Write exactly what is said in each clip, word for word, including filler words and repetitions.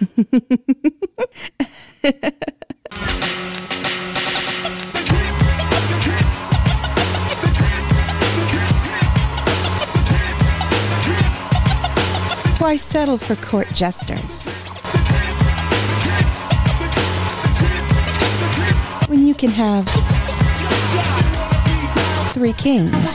Why settle for court jesters when you can have three kings?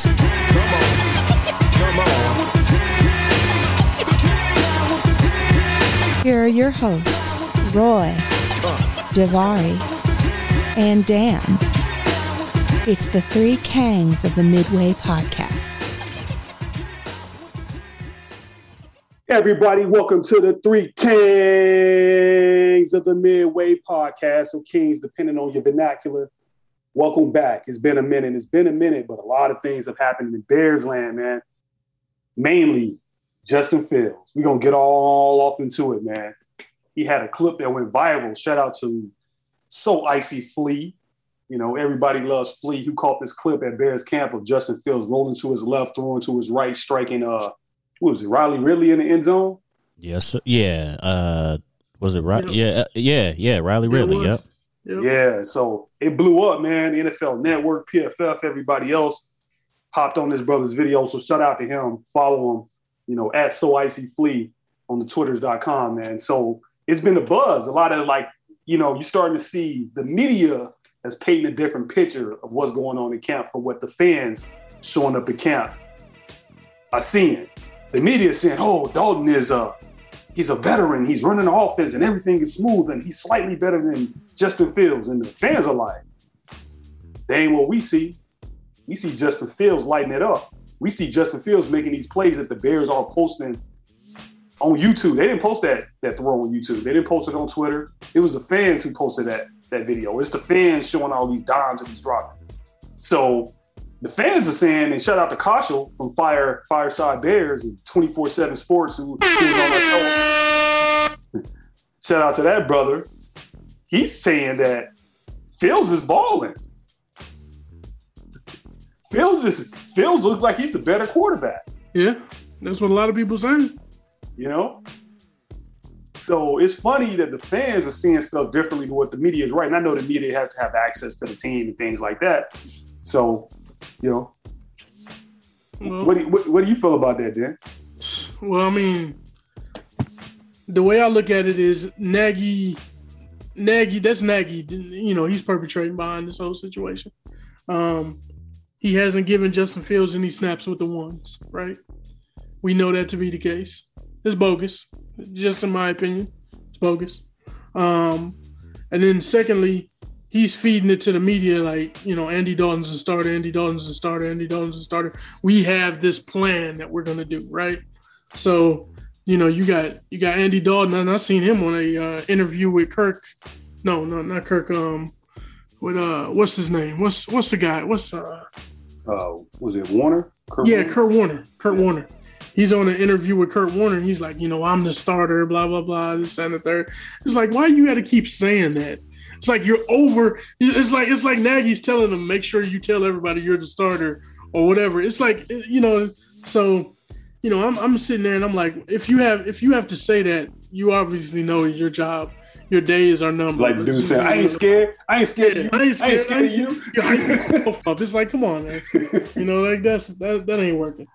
Here are your hosts, Roy, Javari, and Dan. It's the three Kangs of the Midway Podcast. Everybody, welcome to the three Kangs of the Midway Podcast, or Kings, depending on your vernacular. Welcome back. It's been a minute. It's been a minute, but a lot of things have happened in Bears land, man. Mainly Justin Fields. We're going to get all off into it, man. He had a clip that went viral. Shout out to So Icy Flea. You know, everybody loves Flea, who caught this clip at Bears camp of Justin Fields rolling to his left, throwing to his right, striking, uh, what was it, Riley Ridley in the end zone? Yes, yeah. Uh, was it right? Yeah, yeah, yeah, Riley Ridley, yep. yep. Yeah, so it blew up, man. The N F L Network, P F F, everybody else hopped on this brother's video. So shout out to him. Follow him, you know, at So Icy Flea on the twitters dot com, man. So it's been a buzz. A lot of, like, you know, you're starting to see the media has painted a different picture of what's going on in camp from what the fans showing up at camp are seeing. The media is saying, oh, Dalton is a, he's a veteran. He's running the offense and everything is smooth and he's slightly better than Justin Fields. And the fans are like, that ain't what we see. We see Justin Fields lighting it up. We see Justin Fields making these plays that the Bears are posting on YouTube. They didn't post that, that throw on YouTube. They didn't post it on Twitter. It was the fans who posted that, that video. It's the fans showing all these dimes that he's dropping. So the fans are saying, and shout out to Kashil from Fire Fireside Bears and twenty-four seven Sports, who, who was on that show. Shout out to that brother. He's saying that Fields is balling. Fields is Fields looks like he's the better quarterback. Yeah, that's what a lot of people are saying. You know? So it's funny that the fans are seeing stuff differently to what the media is writing. I know the media has to have access to the team and things like that. So, you know, well, what, do you, what, what do you feel about that, Dan? Well, I mean, the way I look at it is Nagy, Nagy, that's Nagy. You know, he's perpetrating behind this whole situation. Um, he hasn't given Justin Fields any snaps with the ones, right? We know that to be the case. It's bogus, just in my opinion. It's bogus. Um, and then secondly, he's feeding it to the media like, you know, Andy Dalton's a starter, Andy Dalton's a starter, Andy Dalton's a starter. We have this plan that we're going to do, right? So, you know, you got you got Andy Dalton, and I've seen him on a uh, interview with Kirk. No, no, not Kirk. Um, with uh, what's his name? What's what's the guy? What's uh? Uh, was it Warner? Kurt yeah, Warner? Kurt Warner. Kurt yeah. Warner. He's on an interview with Kurt Warner, and he's like, you know, I'm the starter, blah blah blah, this that, and the third. It's like, why you got to keep saying that? It's like you're over. It's like it's like Nagy's telling them, make sure you tell everybody you're the starter or whatever. It's like, you know, so, you know, I'm I'm sitting there and I'm like, if you have if you have to say that, you obviously know your job, your days are numbered. Like the dude said, I ain't scared. I ain't scared. Yeah, of you. I ain't scared, I ain't scared of you. Yeah, it's like, come on, man. You know, like that's that that ain't working.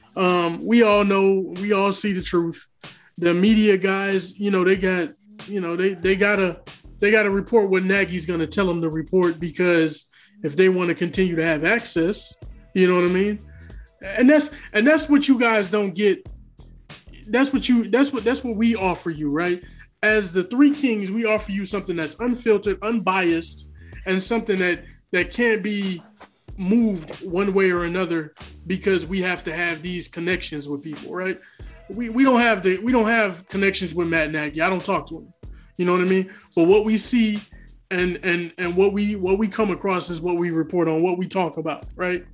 Um, we all know, we all see the truth. The media guys, you know, they got, you know, they they gotta. They got to report what Nagy's going to tell them to report, because if they want to continue to have access, you know what I mean? And that's and that's what you guys don't get. That's what you that's what that's what we offer you, right? As the Three Kings, we offer you something that's unfiltered, unbiased, and something that that can't be moved one way or another, because we have to have these connections with people, right? We we don't have the we don't have connections with Matt Nagy. I don't talk to him. You know what I mean? But what we see and and and what we what we come across is what we report on, what we talk about, right?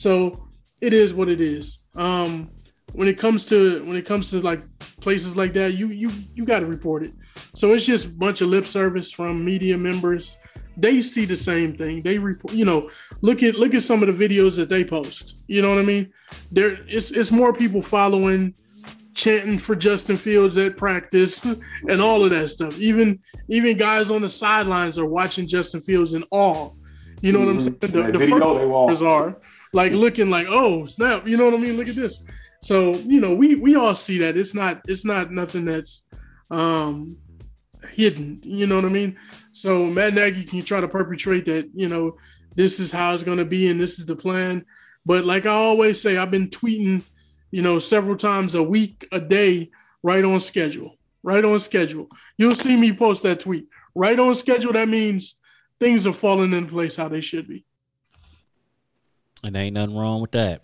So it is what it is. Um, when it comes to when it comes to like places like that, you you you got to report it. So it's just a bunch of lip service from media members. They see the same thing. They report. You know, look at look at some of the videos that they post. You know what I mean? There, it's it's more people following chanting for Justin Fields at practice and all of that stuff. Even even guys on the sidelines are watching Justin Fields in awe. You know mm-hmm. what I'm saying? The, the video first are like looking like, oh snap, you know what I mean? Look at this. So, you know, we we all see that. It's not it's not nothing that's um hidden, you know what I mean? So Matt Nagy can try to perpetrate that, you know, this is how it's gonna be and this is the plan. But like I always say, I've been tweeting, you know, several times a week, a day, right on schedule. Right on schedule. You'll see me post that tweet. Right on schedule, that means things are falling in place how they should be. And ain't nothing wrong with that.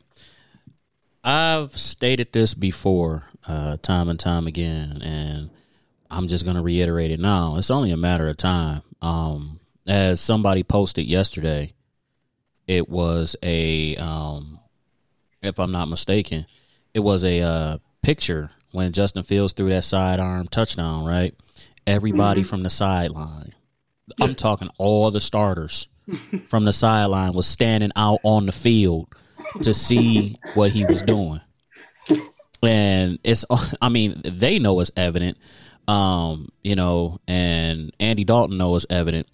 I've stated this before, uh, time and time again, and I'm just going to reiterate it now. It's only a matter of time. Um, as somebody posted yesterday, it was a, um, if I'm not mistaken, it was a uh, picture when Justin Fields threw that sidearm touchdown, right? Everybody mm-hmm. from the sideline, yeah. I'm talking all the starters from the sideline was standing out on the field to see what he was doing. And it's, I mean, they know it's evident, um, you know, and Andy Dalton knows it's evident.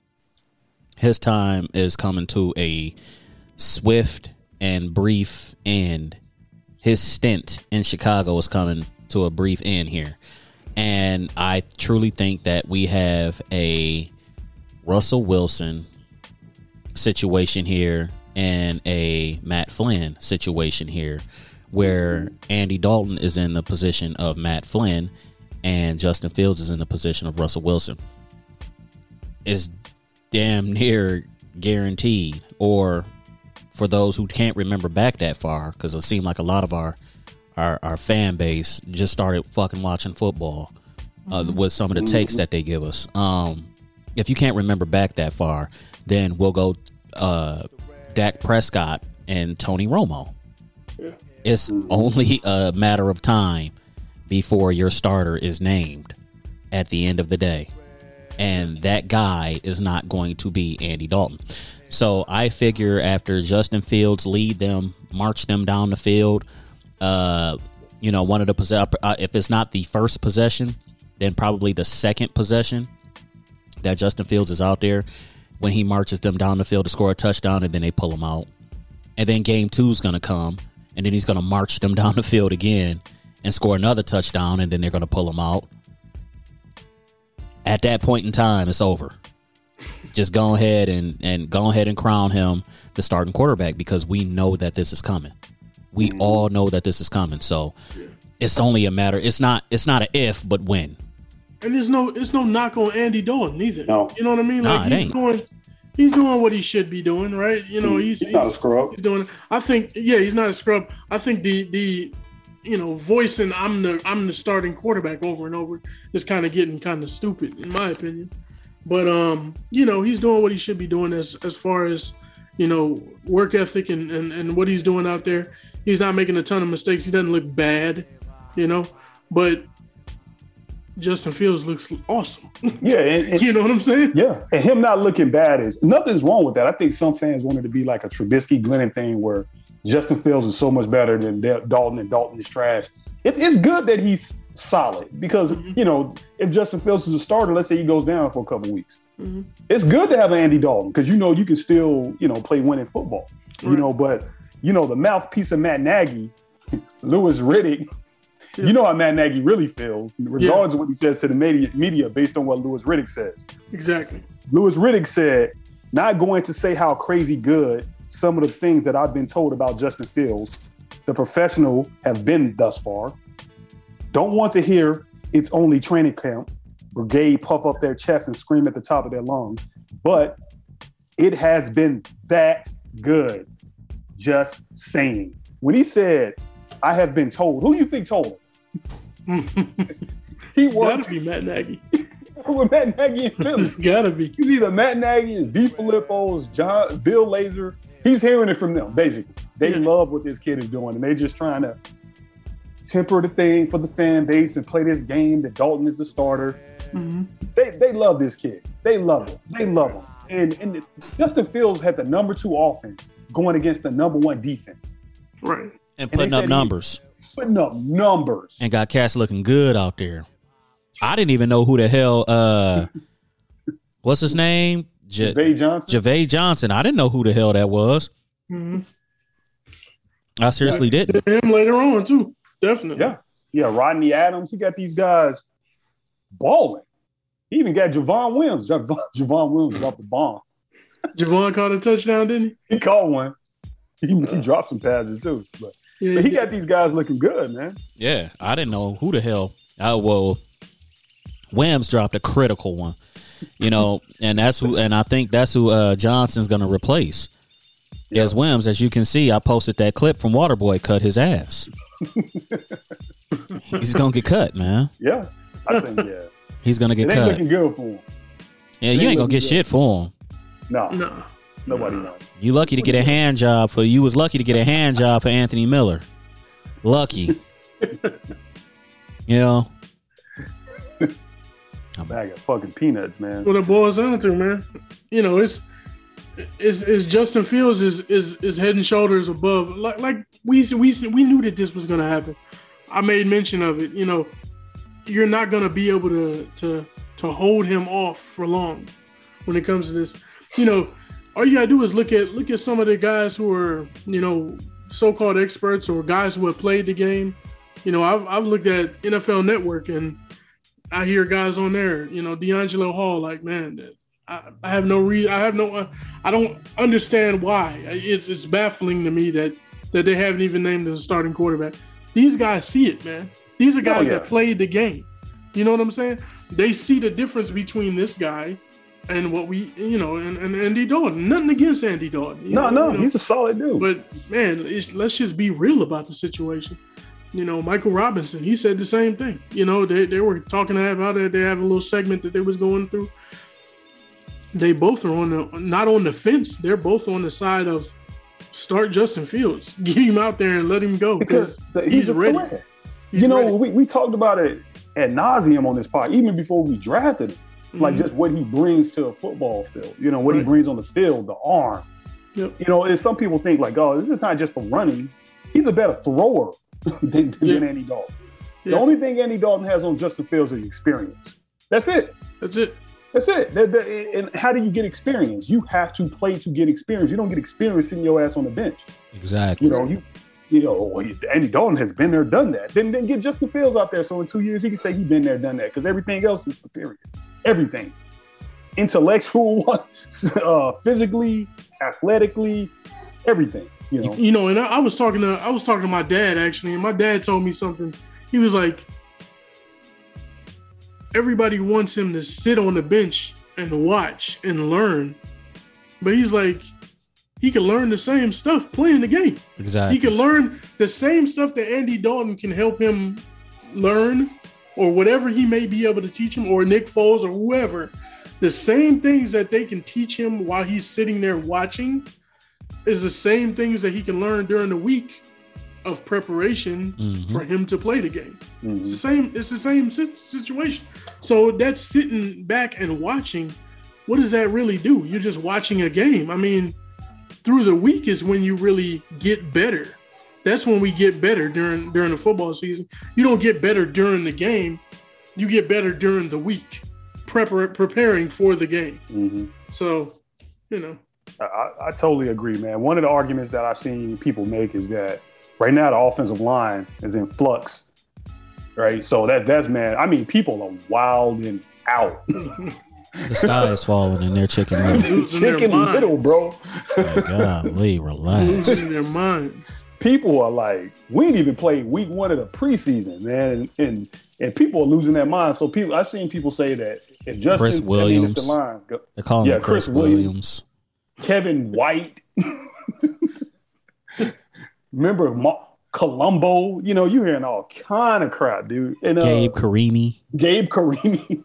His time is coming to a swift and brief end. His stint in Chicago is coming to a brief end here. And I truly think that we have a Russell Wilson situation here and a Matt Flynn situation here, where Andy Dalton is in the position of Matt Flynn and Justin Fields is in the position of Russell Wilson. It's damn near guaranteed. Or for those who can't remember back that far, because it seemed like a lot of our our, our fan base just started fucking watching football uh, mm-hmm. with some of the takes that they give us. Um, if you can't remember back that far, then we'll go uh, Dak Prescott and Tony Romo. Yeah. It's only a matter of time before your starter is named at the end of the day. And that guy is not going to be Andy Dalton. So I figure after Justin Fields lead them, march them down the field, uh, you know, one of the possess- uh, if it's not the first possession, then probably the second possession that Justin Fields is out there when he marches them down the field to score a touchdown, and then they pull him out. And then game two is going to come, and then he's going to march them down the field again and score another touchdown, and then they're going to pull him out. At that point in time, it's over. Just go ahead and, and go ahead and crown him the starting quarterback, because we know that this is coming. We mm-hmm. all know that this is coming. So yeah. it's only a matter. It's not. It's not a if, but when. And there's no. It's no knock on Andy Dalton either. No. You know what I mean? Nah, like it he's ain't. doing. He's doing what he should be doing, right? You know, he's, he's, he's not a scrub. He's doing. I think. Yeah, he's not a scrub. I think the the. You know, voicing I'm the I'm the starting quarterback over and over is kind of getting kind of stupid in my opinion. But um, you know, he's doing what he should be doing as as far as, you know, work ethic and, and, and what he's doing out there. He's not making a ton of mistakes. He doesn't look bad, you know, but Justin Fields looks awesome. Yeah. And, and, you know what I'm saying? Yeah. And him not looking bad is nothing's wrong with that. I think some fans wanted to be like a Trubisky Glennon thing where Justin Fields is so much better than Dalton and Dalton is trash. It, it's good that he's solid because, mm-hmm. you know, if Justin Fields is a starter, let's say he goes down for a couple weeks. Mm-hmm. It's good to have Andy Dalton because, you know, you can still, you know, play winning football, right. you know, but, you know, the mouthpiece of Matt Nagy, Louis Riddick, yeah. you know how Matt Nagy really feels, regardless yeah. of what he says to the media, media based on what Louis Riddick says. Exactly. Louis Riddick said, not going to say how crazy good some of the things that I've been told about Justin Fields, the professional have been thus far. Don't want to hear it's only training camp, brigade puff up their chest and scream at the top of their lungs, but it has been that good. Just saying. When he said, I have been told, who do you think told him? He worked. Gotta be Matt Nagy. With Matt Nagy in Philly. It's gotta be. He's either Matt Nagy, it's D. Filippo, John, Bill Lazor. He's hearing it from them, basically. They yeah. love what this kid is doing, and they're just trying to temper the thing for the fan base and play this game that Dalton is the starter. Mm-hmm. They they love this kid. They love him. They love him. And, and the, Justin Fields had the number two offense going against the number one defense. Right. And putting and up numbers. putting up numbers. And got cats looking good out there. I didn't even know who the hell, uh, what's his name? J- Ja'Vay Johnson. Ja'Vay Johnson. I didn't know who the hell that was. Mm-hmm. I seriously didn't. Him later on, too. Definitely. Yeah. Yeah, Rodney Adams. He got these guys balling. He even got Javon Williams. Javon, Javon Williams dropped the bomb. Javon caught a touchdown, didn't he? He caught one. He, he dropped some passes, too. But, Yeah, but he yeah. got these guys looking good, man. Yeah, I didn't know who the hell. I, well, Williams dropped a critical one, you know, and that's who, and I think that's who uh, Johnson's going to replace. Yeah. As Williams, as you can see, I posted that clip from Waterboy cut his ass. He's going to get cut, man. Yeah, I think, yeah. He's going to get It ain't cut. looking good for him. Yeah, you ain't ain't going to looking get good. shit for him. No, No. nobody won. You lucky to get a hand job for, you was lucky to get a hand job for Anthony Miller. Lucky. You know? A bag of fucking peanuts, man. What it boils down to, man. You know, it's it's, it's Justin Fields is is is head and shoulders above. Like like we we we knew that this was going to happen. I made mention of it. You know, you're not going to be able to to to hold him off for long when it comes to this. You know, all you gotta do is look at look at some of the guys who are, you know, so-called experts or guys who have played the game. You know, I've I've looked at N F L Network and I hear guys on there, you know, D'Angelo Hall, like, man, I, I have no re I have no, I don't understand why. It's it's baffling to me that that they haven't even named the starting quarterback. These guys see it, man. These are guys Oh, yeah. that played the game. You know what I'm saying? They see the difference between this guy and what we, you know, and, and Andy Dalton. Nothing against Andy Dalton. you No, know, no, you know. he's a solid dude. But man, it's, let's just be real about the situation. You know, Michael Robinson, he said the same thing. You know, they, they were talking about it. They have a little segment that they was going through. They both are on the not on the fence. They're both on the side of start Justin Fields, get him out there and let him go because because the, he's, he's, a ready. threat. He's you know, ready. we, we talked about it ad nauseum on this pod, even before we drafted him. Like Mhm. just what he brings to a football field. You know, what he Right. brings on the field, the arm. Yep. You know, and some people think like, oh, this is not just a running. He's a better thrower than, than Yeah. Andy Dalton. Yeah. The only thing Andy Dalton has on Justin Fields is experience. That's it. That's it. That's it. That- that- and how do you get experience? You have to play to get experience. You don't get experience sitting your ass on the bench. Exactly. You know, you you know, well, Andy Dalton has been there, done that. Then then get Justin Fields out there. So in two years, he can say he's been there, done that, because everything else is superior. Everything. Intellectual, uh, physically, athletically, everything. You know. You know, and I, I was talking to I was talking to my dad actually, and my dad told me something. He was like, everybody wants him to sit on the bench and watch and learn, but he's like, he can learn the same stuff playing the game. Exactly. He can learn the same stuff that Andy Dalton can help him learn, or whatever he may be able to teach him, or Nick Foles or whoever. The same things that they can teach him while he's sitting there watching is the same things that he can learn during the week of preparation Mhm. for him to play the game. Mhm. It's the same. It's the same si- situation. So that's sitting back and watching. What does that really do? You're just watching a game. I mean, through the week is when you really get better. That's when we get better during during the football season. You don't get better during the game. You get better during the week, prepar- preparing for the game. Mhm. So, you know, I, I I totally agree, man. One of the arguments that I've seen people make is that right now the offensive line is in flux, right? So that that's man. I mean, people are wilding out. The sky is falling in their chicken little. Losing their Chicken minds. little, bro. Like, golly, relax. losing their minds. People are like, we didn't even play week one of the preseason, man, and and, and people are losing their minds. So people, I've seen people say that if Justin, Chris I mean, if Williams. the line, go- They're calling Yeah, him Chris, Chris Williams. Williams. Kevin White, remember Ma- Colombo, you know, you're hearing all kind of crap, dude. And uh, Gabe Karimi. Gabe Karimi.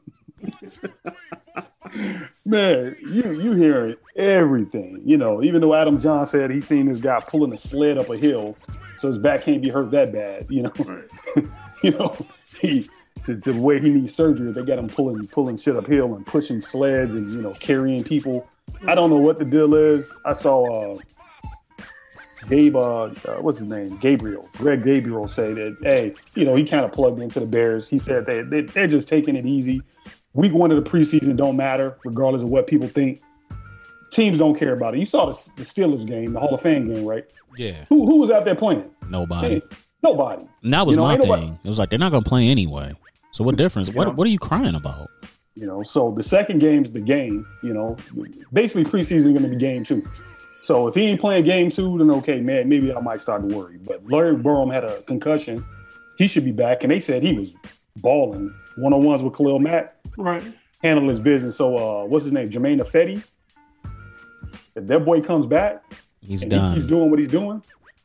Man, you you hearing everything, you know. Even though Adam John said he seen this guy pulling a sled up a hill, so his back can't be hurt that bad, you know. you know, he to, to where he needs surgery, they got him pulling pulling shit uphill and pushing sleds and you know carrying people. I don't know what the deal is. I saw uh, Gabe, uh, uh, what's his name? Gabriel. Greg Gabriel say that, hey, you know, he kind of plugged into the Bears. He said they, they, they're just taking it easy. Week one of the preseason don't matter, regardless of what people think. Teams don't care about it. You saw the, the Steelers game, the Hall of Fame game, right? Yeah. Who who was out there playing? Nobody. Hey, nobody. And that was you know, my thing. Nobody. It was like, they're not going to play anyway. So what difference? What know? What are you crying about? You know, so the second game's the game, you know. Basically, preseason going to be game two. So if he ain't playing game two, then okay, man, maybe I might start to worry. But Larry Burrow had a concussion. He should be back. And they said he was balling. One-on-ones with Khalil Mack. Right. Handle his business. So uh, what's his name? Jermaine Ifedi. If that boy comes back, he's and done. He keeps doing what he's doing.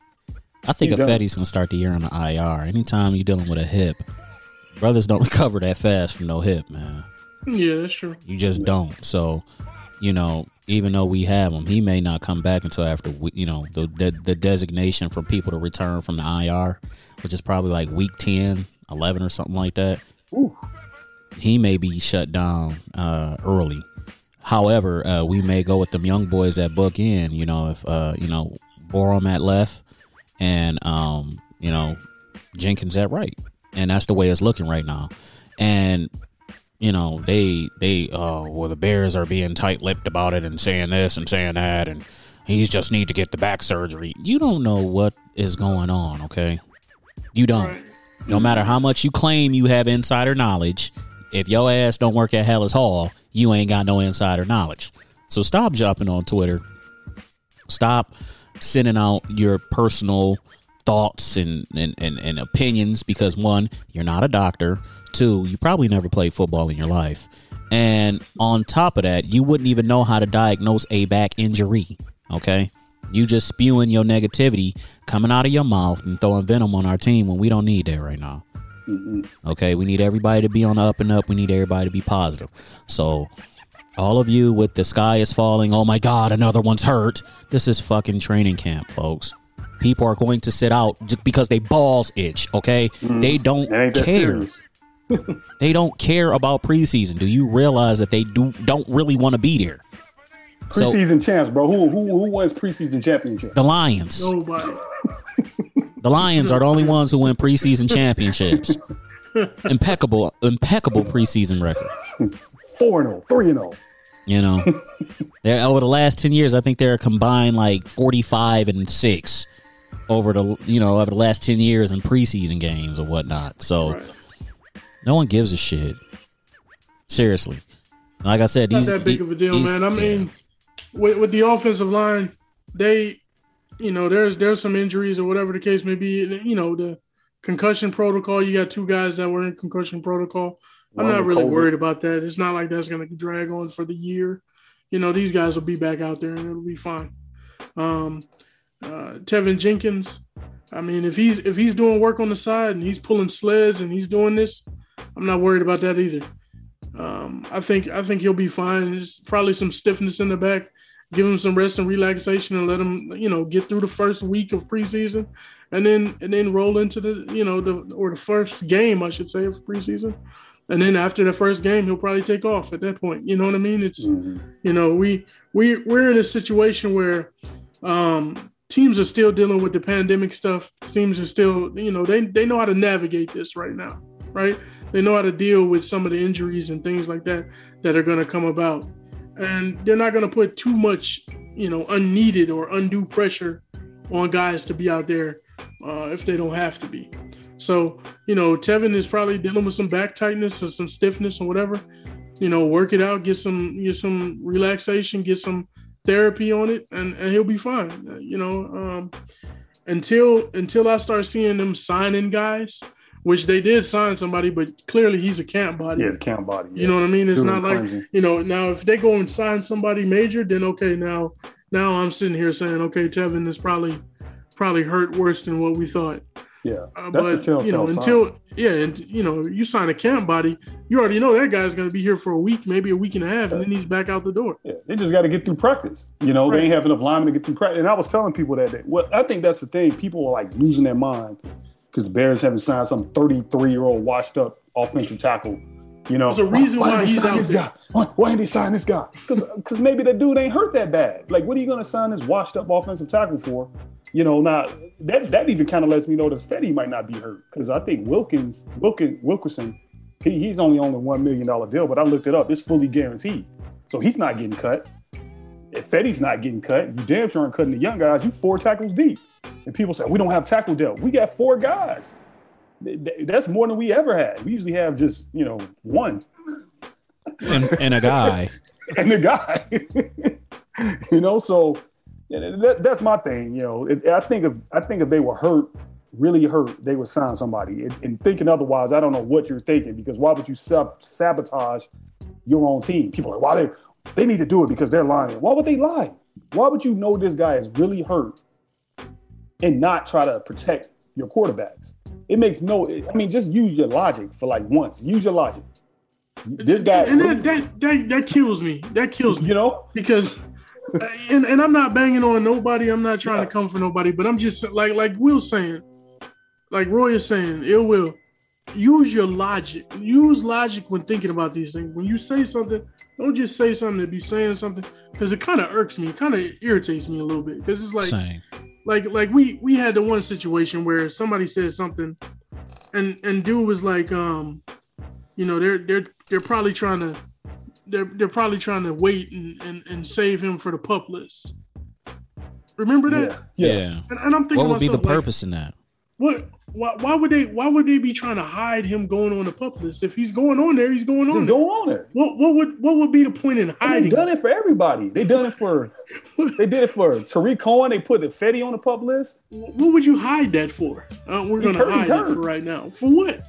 I think he's Ifedi's going to start the year on the I R. Anytime you're dealing with a hip, brothers don't recover that fast from no hip, man. Yeah, that's true. You just don't. So, you know, even though we have him, he may not come back until after, we, you know, the, the the designation for people to return from the I R, which is probably like week ten, eleven or something like that. Ooh. He may be shut down uh, early. However, uh, we may go with them young boys that book in, you know, if, uh, you know, Borom at left and, um, you know, Jenkins at right. And that's the way it's looking right now. And, you know, they, they, uh, well, the Bears are being tight-lipped about it and saying this and saying that, and he's just need to get the back surgery. You don't know what is going on, okay? You don't. Right. No matter how much you claim you have insider knowledge, if your ass don't work at Hellas Hall, you ain't got no insider knowledge. So stop jumping on Twitter. Stop sending out your personal thoughts and, and, and, and opinions because, one, you're not a doctor. Two, you probably never played football in your life. And on top of that, you wouldn't even know how to diagnose a back injury, okay? You just spewing your negativity coming out of your mouth and throwing venom on our team when we don't need that right now. Mm-mm. Okay, we need everybody to be on the up and up. We need everybody to be positive. So all of you with the sky is falling, oh my God, another one's hurt. This is fucking training camp, folks. People are going to sit out just because they balls itch, okay? Mm. They don't That ain't that care. serious. They don't care about preseason. Do you realize that they do don't really want to be there? So Preseason champs, bro. Who who who wins preseason championship? the Lions. Nobody. The Lions are the only ones who win preseason championships. Impeccable, impeccable preseason record. Four and zero, three and zero. You know, they're over the last ten years. I think they're combined like forty-five and six over the you know over the last ten years in preseason games or whatnot. So Right. no one gives a shit. Seriously, like I said, Not these that big these- of a deal, these- man. I mean, with, with the offensive line, they, you know, there's there's some injuries or whatever the case may be. You know, the concussion protocol. You got two guys that were in concussion protocol. I'm One not with really COVID. worried about that. It's not like that's going to drag on for the year. You know, these guys will be back out there and it'll be fine. Um, uh, Tevin Jenkins. I mean, if he's if he's doing work on the side and he's pulling sleds and he's doing this, I'm not worried about that either. Um, I think I think he'll be fine. There's probably some stiffness in the back. Give him some rest and relaxation and let him, you know, get through the first week of preseason, and then and then roll into the, you know, the or the first game, I should say, of preseason. And then after the first game, he'll probably take off at that point. You know what I mean? It's, Mm-hmm. you know, we we we're in a situation where um, teams are still dealing with the pandemic stuff. Teams are still, you know, they they know how to navigate this right now, right? They know how to deal with some of the injuries and things like that that are going to come about. And they're not going to put too much, you know, unneeded or undue pressure on guys to be out there uh, if they don't have to be. So, you know, Tevin is probably dealing with some back tightness or some stiffness or whatever. You know, work it out, get some get some relaxation, get some therapy on it, and, and he'll be fine. Uh, you know, um, until until I start seeing them signing guys, which they did sign somebody, but clearly he's a camp body. Yeah, it's camp body. You know what I mean? It's Doing not like, crazy. you know, now if they go and sign somebody major, then okay, now now I'm sitting here saying, okay, Tevin is probably probably hurt worse than what we thought. Yeah, Uh, that's the but telltale you know, sign. until yeah, and you know, you sign a camp body, you already know that guy's going to be here for a week, maybe a week and a half, and then he's back out the door. Yeah, they just got to get through practice. You know, Right. they ain't have enough linemen to get through practice. And I was telling people that, that well, I think that's the thing. People are like losing their mind because the Bears haven't signed some thirty-three-year-old washed up offensive tackle. You know, There's a reason why didn't they he's sign out this there. guy? Why, why didn't they sign this guy? Because maybe that dude ain't hurt that bad. Like, what are you going to sign this washed up offensive tackle for You know, now that that even kind of lets me know that Fetty might not be hurt because I think Wilkins, Wilkins, Wilkerson, he, he's only on a one million dollar deal, but I looked it up; it's fully guaranteed, so he's not getting cut. If Fetty's not getting cut, you damn sure aren't cutting the young guys. You four tackles deep, and people say we don't have tackle depth. We got four guys. That's more than we ever had. We usually have just you know one and, and a guy and a guy. You know, so. That, that's my thing, you know. It, I think if I think if they were hurt, really hurt, they would sign somebody. And, and thinking otherwise, I don't know what you're thinking because why would you sub- sabotage your own team? People are like, why they they need to do it because they're lying. Why would they lie? Why would you know this guy is really hurt and not try to protect your quarterbacks? It makes no. I mean, just use your logic for like once. Use your logic. This guy, and really, that, that that that kills me. That kills me. You know, because. And and I'm not banging on nobody. I'm not trying yeah. to come for nobody, but I'm just like like Will's saying, like Roy is saying, ill will. Use your logic. Use logic when thinking about these things. When you say something, don't just say something to be saying something because it kind of irks me. It kind of irritates me a little bit because it's like, Same. like like we we had the one situation where somebody said something, and and dude was like, um, you know, they're they're they're probably trying to. They're they're probably trying to wait and, and, and save him for the pup list. Remember that? Yeah. yeah. And, and I'm thinking, what would be the like, purpose in that? What? Why, why would they? Why would they be trying to hide him going on the pup list? If he's going on there, he's going on. Just there. go on there. What? What would? What would be the point in hiding? They done it for everybody. They done it for. They did it for Tariq Cohen. They put the Fetty on the pup list. What would you hide that for? Uh, we're going to hide it for right now. For what?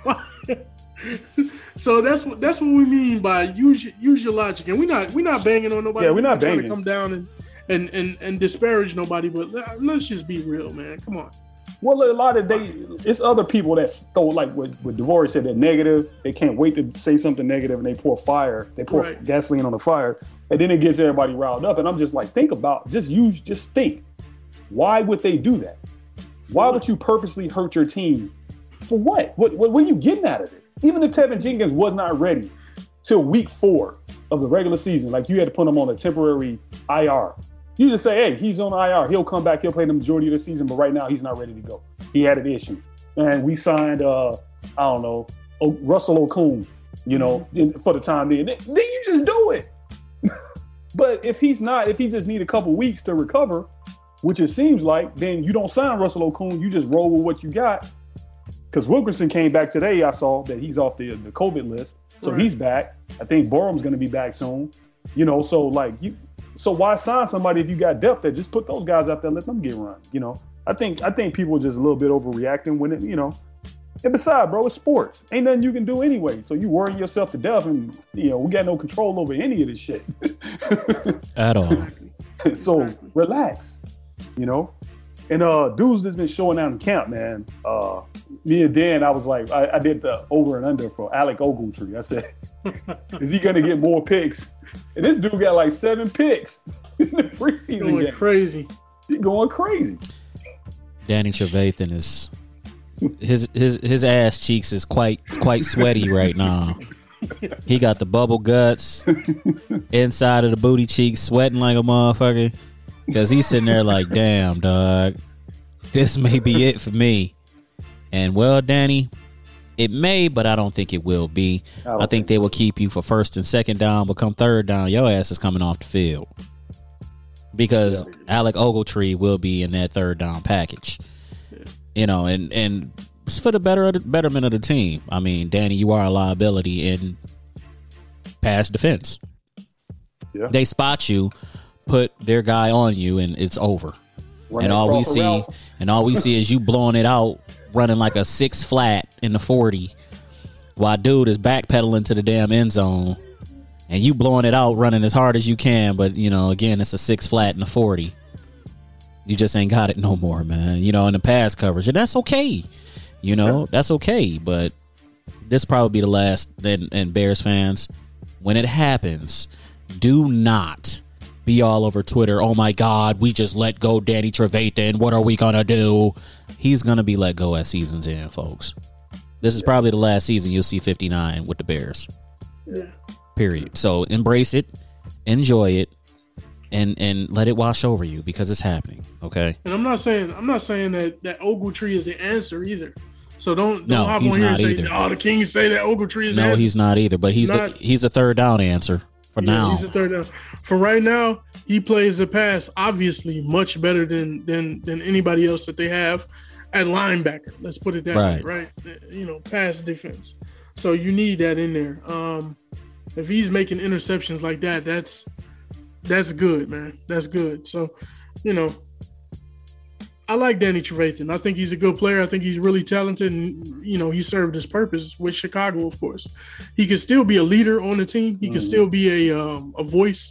So that's what that's what we mean by use use your logic, and we're not we're not banging on nobody. Yeah, we're not trying banging. to come down and, and and and disparage nobody, but let's just be real, man. Come on. Well, a lot of they it's other people that throw like what what DeVore said, they're negative. They can't wait to say something negative, and they pour fire. They pour right. gasoline on the fire, and then it gets everybody riled up. And I'm just like, think about just use just think. Why would they do that? Why would you purposely hurt your team? For what? What what, what are you getting out of it? Even if Tevin Jenkins was not ready till week four of the regular season, like you had to put him on a temporary I R. You just say, hey, he's on I R. He'll come back. He'll play the majority of the season, but right now he's not ready to go. He had an issue. And we signed, uh, I don't know, o- Russell Okung, you know, in, for the time being. Then, then you just do it. But if he's not, if he just need a couple weeks to recover, which it seems like, then you don't sign Russell Okung. You just roll with what you got. Because Wilkerson came back today. I saw that he's off the, the COVID list. So right. he's back. I think Borum's going to be back soon. You know, so like you, so why sign somebody if you got depth there? Just put those guys out there, let them get run. You know, I think I think people are just a little bit overreacting when it, you know. And besides, bro, it's sports. Ain't nothing you can do anyway. So you worry yourself to death, and you know we got no control over any of this shit at all. So relax, you know. And uh, dudes that's been showing out in camp, man. Uh, me and Dan, I was like, I, I did the over and under for Alec Ogletree. I said, is he gonna get more picks? And this dude got like seven picks in the preseason going game. Crazy. He's going crazy. Danny Trevathan is his his his ass cheeks is quite quite sweaty right now. He got the bubble guts inside of the booty cheeks, sweating like a motherfucker. Because he's sitting there like, damn, dog, this may be it for me. And, well, Danny, it may, but I don't think it will be. I, I think, think they will keep you for first and second down, but come third down, your ass is coming off the field. Because yeah. Alec Ogletree will be in that third down package. Yeah. You know, and, and it's for the better the betterment of the team. I mean, Danny, you are a liability in pass defense. Yeah. They spot you, put their guy on you, and it's over. Running and all we see route. and all we see is you blowing it out, running like a six flat in the forty, while dude is backpedaling to the damn end zone, and you blowing it out, running as hard as you can. But you know, again, it's a six flat in the forty. You just ain't got it no more, man. You know, in the pass coverage, and that's okay. You know, sure. that's okay. But this probably be the last. And, and Bears fans, when it happens, do not be all over Twitter. Oh my God, we just let go Danny Trevathan. What are we gonna do? He's gonna be let go at season's end, folks. This is yeah. probably the last season you'll see fifty-nine with the Bears. Yeah. Period. So embrace it, enjoy it, and and let it wash over you because it's happening. Okay. And I'm not saying I'm not saying that that Ogletree is the answer either. So don't, don't no, hop he's on here not and say, either. "Oh, the Kings say that Ogletree is." No, the answer. he's not either. But he's Not- the he's a third down answer for Yeah, now. he's the third down. For right now, he plays the pass obviously much better than than than anybody else that they have at linebacker. Let's put it that Right. way, right? You know, pass defense. So you need that in there. Um, if he's making interceptions like that, that's that's good, man. That's good. So, you know, I like Danny Trevathan. I think he's a good player. I think he's really talented, and you know, he served his purpose with Chicago. Of course, he could still be a leader on the team. He could Mhm. still be a um, a voice,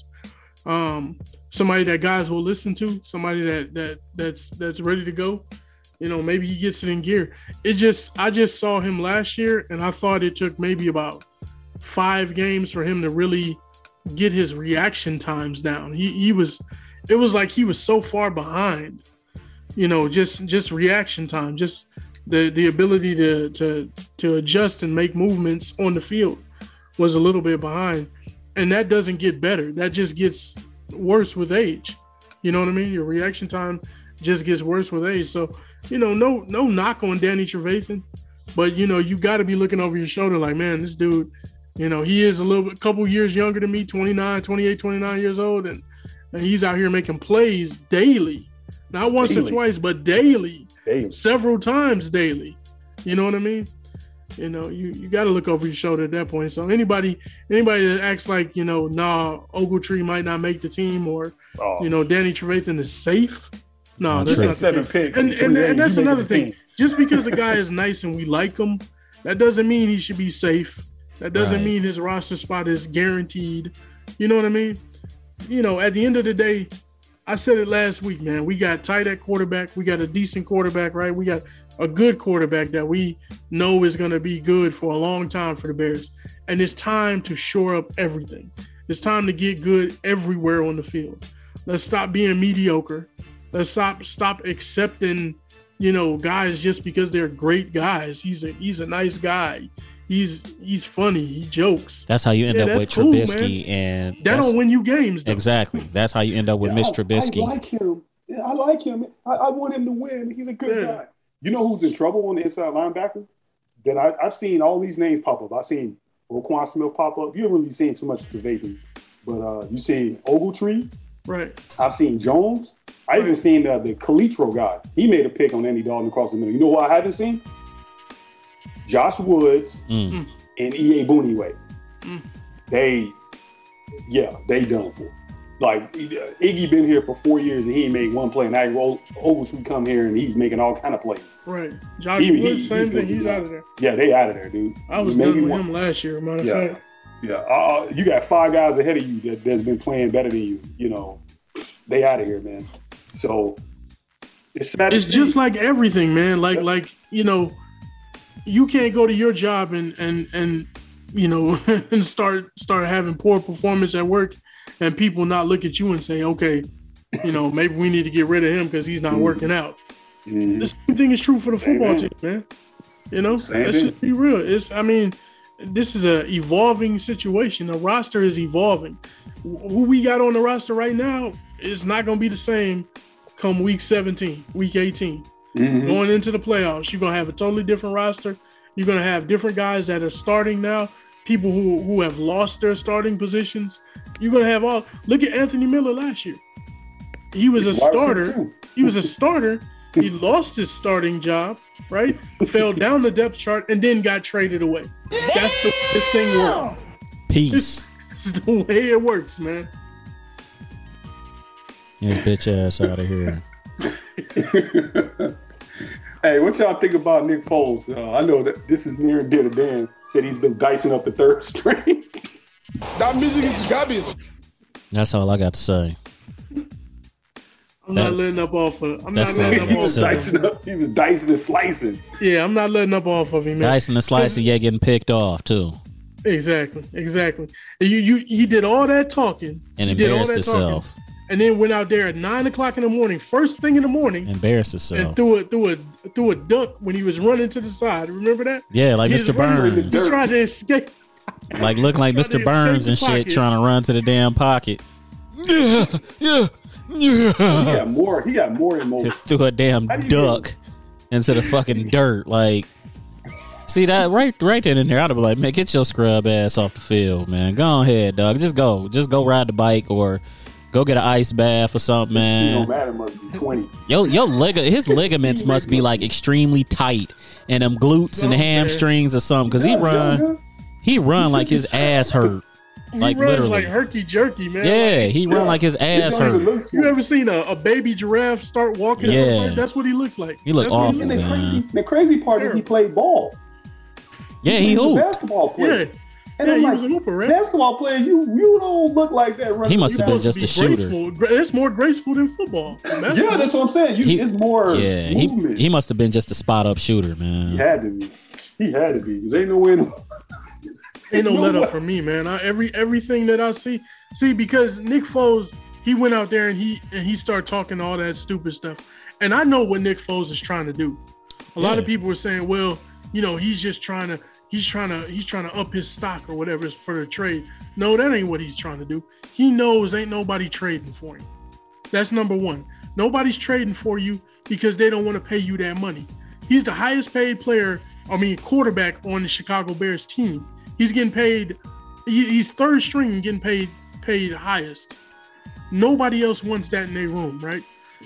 um, somebody that guys will listen to, somebody that that that's that's ready to go. You know, maybe he gets it in gear. It just I just saw him last year, and I thought it took maybe about five games for him to really get his reaction times down. He he was, it was like he was so far behind. You know, just just reaction time, just the the ability to to to adjust and make movements on the field was a little bit behind, and that doesn't get better. That just gets worse with age. You know what I mean? Your reaction time just gets worse with age. So, you know, no no knock on Danny Trevathan, but you know, you got to be looking over your shoulder like, man, this dude, you know, he is a little bit, couple years younger than me, twenty-nine, twenty-eight, twenty-nine years old, and, and he's out here making plays daily. Not once Daily. or twice, but daily, Daily. several times daily. You know what I mean? You know, you, you got to look over your shoulder at that point. So anybody anybody that acts like, you know, nah, Ogletree might not make the team, or Oh, you know, Danny Trevathan is safe. No, Not that's true. not the seven case. picks, And, three and, games, and that's you make another the thing. team. Just because a guy is nice and we like him, that doesn't mean he should be safe. That doesn't Right. mean his roster spot is guaranteed. You know what I mean? You know, at the end of the day, I said it last week, man. We got tight at quarterback. We got a decent quarterback, right? We got a good quarterback that we know is going to be good for a long time for the Bears. And it's time to shore up everything. It's time to get good everywhere on the field. Let's stop being mediocre. Let's stop stop accepting, you know, guys just because they're great guys. He's a he's a nice guy. He's he's funny. He jokes. That's how you end Yeah, up that's with cool, Trubisky, and That that's- don't win you games, though. exactly. That's how you end up with Yeah, Mitch I- Trubisky. I like him. Yeah, I like him. I, I want him to win. He's a good Yeah. guy. You know who's in trouble on the inside linebacker? That I, I've seen all these names pop up. I've seen Roquan Smith pop up. You haven't really seen too much of Trevathan, but uh, you've seen Ogletree. Right. I've seen Jones. I even seen uh, the Calitro guy. He made a pick on Andy Dalton across the middle. You know who I haven't seen? Josh Woods Mm. and E A Booneway. Mm. They, yeah, they done for. Like Iggy been here for four years and he ain't made one play. And I Ogletree come here and he's making all kind of plays. Right. Josh He- he- Woods, same he- thing. He's out of there. Yeah, they out of there, dude. I was Maybe done with one- him last year, matter of Yeah. fact. Yeah, uh, you got five guys ahead of you that, that's been playing better than you. You know, they out of here, man. So it's sad. It's to just see. like everything, man. Like, Yeah. like you know, you can't go to your job and and and you know and start start having poor performance at work, and people not look at you and say, okay, you know, maybe we need to get rid of him because he's not Mhm. working out. Mhm. The same thing is true for the football Amen. team, man. You know, Same let's thing. just be real. It's, I mean, this is a evolving situation. The roster is evolving. Who we got on the roster right now is not going to be the same come week seventeen, week eighteen. Mhm. Going into the playoffs, you're going to have a totally different roster. You're going to have different guys that are starting now, people who, who have lost their starting positions. You're going to have all. Look at Anthony Miller last year. He was a Wide receiver starter. too. He was a starter. He lost his starting job, right? Fell down the depth chart and then got traded away. That's the way this thing works. Peace. It's the way it works, man. Get his bitch ass out of here. Hey, what y'all think about Nick Foles? Uh, I know that this is near and dear to Dan. Said he's been dicing up the third string. That music is garbage. That's all I got to say. I'm That- not letting up off of. I'm not that's letting all up he I was off got to of say. dicing up. He was dicing and slicing. Yeah, I'm not letting up off of him, man. Dyson and slicing, yeah, getting picked off too, Exactly, exactly. And you, you, he did all that talking and He did all embarrassed that talking, himself. and then went out there at nine o'clock in the morning, first thing in the morning, Embarrassed and himself. threw a threw a threw a duck when he was running to the side. Remember that? Yeah, like He was Mister running- Burns, He tried to escape. like looking like Tried to Mister escape Burns the and shit, pocket. trying to run to the damn pocket. Yeah, yeah, yeah. He got more. He got more emotion. Threw a damn duck into the fucking dirt. Like, see that right, right then and there. I'd be like, man, get your scrub ass off the field, man. Go ahead, dog. Just go, just go ride the bike or go get an ice bath or something, man. Don't matter. Must be twenty. Yo, yo, lig- his ligaments must be like extremely tight, and them glutes So and hamstrings or something. Cause he Yeah, run, yeah, yeah. he run like his ass hurt. He Like runs literally, like herky jerky, man. yeah, Like, he run like his ass It don't even hurt. look you smooth. ever seen a, a baby giraffe start walking? Yeah. Somewhere? That's what he looks like. He look That's what awful, And the man. crazy, the crazy part is he played ball. Yeah, he He's a hooped. basketball Yeah, player. And yeah, I'm he like, was a hooper, right? basketball player, you you don't look like that. Running. He must You have know, been just Be a shooter. graceful. Gra- It's more graceful than football. Basketball. Yeah, that's what I'm saying. You, He- it's more Yeah, he movement. he must have been just a spot up shooter, man. He had to be. He had to be. Because ain't no way. in- Ain't no No let way. up for me, man. I, every everything that I see, see because Nick Foles, he went out there and he and he started talking all that stupid stuff, and I know what Nick Foles is trying to do. A lot of Yeah. people were saying, well, you know, he's just trying to he's trying to he's trying to up his stock or whatever for the trade. No, that ain't what he's trying to do. He knows ain't nobody trading for him. That's number one. Nobody's trading for you because they don't want to pay you that money. He's the highest paid player, I mean, quarterback on the Chicago Bears team. He's getting paid. He, he's third string and getting paid paid highest. Nobody else wants that in their room, right?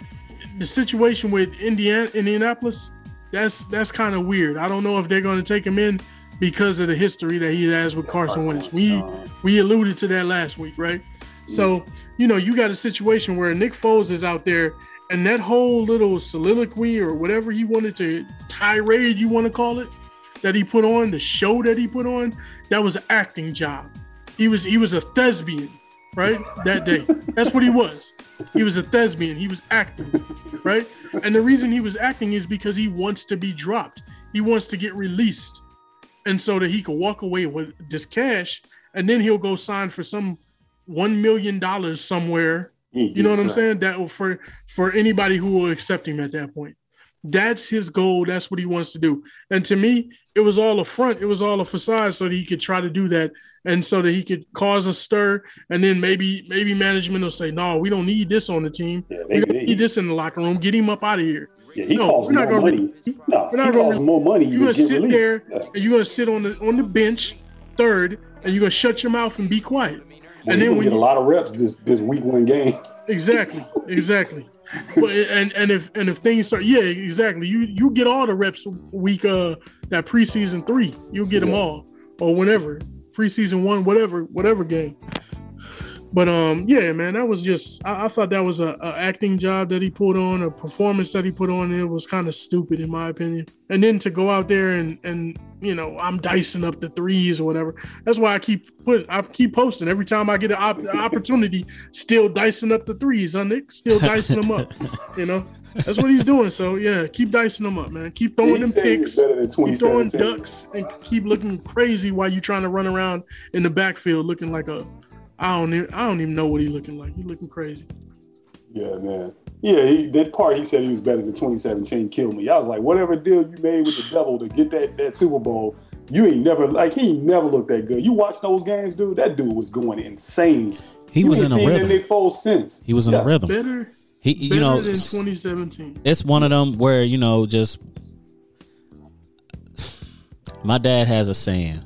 The situation with Indiana, Indianapolis, that's that's kind of weird. I don't know if they're going to take him in because of the history that he has with Carson Wentz. We we alluded to that last week, right? So you know you got a situation where Nick Foles is out there, and that whole little soliloquy or whatever he wanted to tirade, you want to call it, that he put on, the show that he put on, that was an acting job. He was he was a thespian, right? That day. That's what he was. He was a thespian. He was acting, right? And the reason he was acting is because he wants to be dropped. He wants to get released. And so that he could walk away with this cash, and then he'll go sign for some one million dollars somewhere. You know what I'm saying? That for for anybody who will accept him at that point. That's his goal. That's what he wants to do. And to me, it was all a front. It was all a facade so that he could try to do that, and so that he could cause a stir. And then maybe maybe management will say, "No, we don't need this on the team. Yeah, they- we don't they- need this in the locker room. Get him up out of here." Yeah, he No, calls we're not more gonna- money. No, we're not he gonna- calls more money. You're to gonna get sit released. there Yeah. and you're gonna sit on the on the bench, third, and you're gonna shut your mouth and be quiet. Well, And he then gonna when get a you, lot of reps this this week one game. exactly, exactly. But and and if and if things start, yeah, exactly. You you get all the reps week uh that preseason three. You'll get them Yeah. all or whenever preseason one, whatever whatever game. But um yeah, man, that was just I, I thought that was a, a acting job that he put on, a performance that he put on. It was kind of stupid in my opinion. And then to go out there and and you know I'm dicing up the threes or whatever. That's why I keep put I keep posting every time I get an op- opportunity. Still dicing up the threes, huh, Nick? Still dicing them up. You know that's what he's doing. So yeah, keep dicing them up, man. Keep throwing He them said he was picks. better than Keep throwing twenty seventeen. ducks and keep looking crazy while you trying to run around in the backfield looking like a I don't even, I don't even know what he's looking like. He's looking crazy. Yeah, man. Yeah, he, that part he said he was better than twenty seventeen killed me. I was like, whatever deal you made with the devil to get that, that Super Bowl, you ain't never like he ain't never looked that good. You watch those games, dude. That dude was going insane. He you was ain't in a seen rhythm. Nick Foles since. He was in Yeah. a rhythm. Better, He, better you know, than it's, twenty seventeen. it's one of them where you know, just my dad has a saying: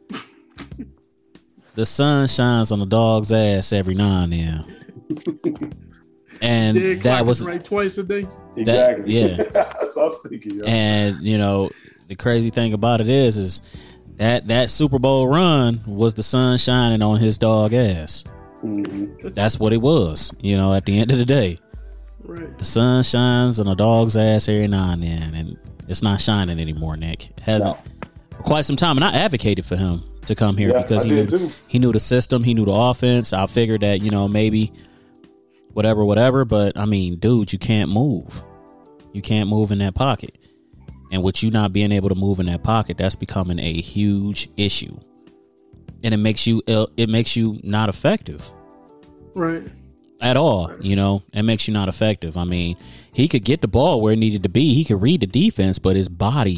the sun shines on the dog's ass every now and then. And Dead that clock was is right twice a day. Exactly. yeah. That's what I was thinking. Yo. And you know, the crazy thing about it is, is that that Super Bowl run was the sun shining on his dog ass. Mm-hmm. That's what it was. You know, at the end of the day, Right. the sun shines on a dog's ass every now and then, and it's not shining anymore. Nick it hasn't No. for quite some time, and I advocated for him to come here Yeah, because I he knew did too. he knew the system, he knew the offense. I figured that you know maybe whatever, whatever. But I mean, dude, you can't move. You can't move in that pocket. And with you not being able to move in that pocket, that's becoming a huge issue. And it makes you ill, it makes you not effective Right. at all. You know, it makes you not effective. I mean, he could get the ball where it needed to be. He could read the defense, but his body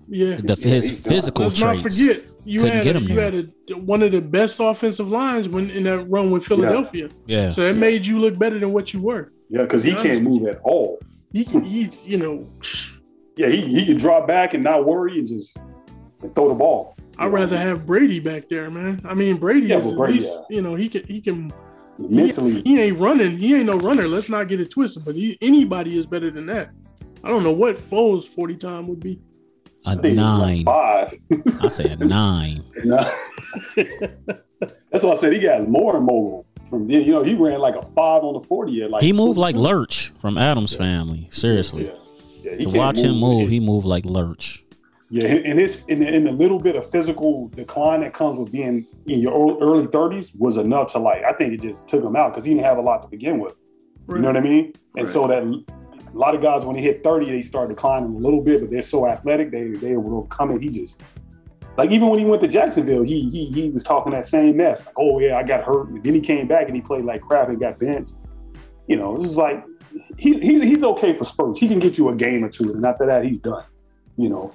Yeah, The, Yeah, his he's done. physical let's traits. not forget you couldn't had get a, him you there. had a, one of the best offensive lines when in that run with Philadelphia. Yeah. So that made you look better than what you were. Yeah, because he can't move at all. He, can- he, you know, Yeah, he he can drop back and not worry and just and throw the ball. I'd rather have Brady back there, man. I mean, Brady Yeah, is but at Brady, least, yeah. you know, he can he can Mentally, He, he ain't running. He ain't no runner. Let's not get it twisted. But he, anybody is better than that. I don't know what Foles' forty time would be. A I think it's nine. like five. I say a nine. Nah. That's why I said he got more and more from you know he ran like a five on the forty at like He moved like twenty-two. Lurch from Adam's Family. Seriously. Yeah, yeah. He To can't watch him move. move, he moved like Lurch. Yeah, and his in the, in the little bit of physical decline that comes with being in your early- early thirties was enough to like. I think it just took him out because he didn't have a lot to begin with. Right. You know what I mean? And Right. so that a lot of guys when they hit thirty, they start declining a little bit, but they're so athletic, they they will come in. He just like even when he went to Jacksonville, he he he was talking that same mess. Like, oh yeah, I got hurt. And then he came back and he played like crap and got benched. You know, this is like he, he's he's okay for spurts. He can get you a game or two, and after that, he's done. You know.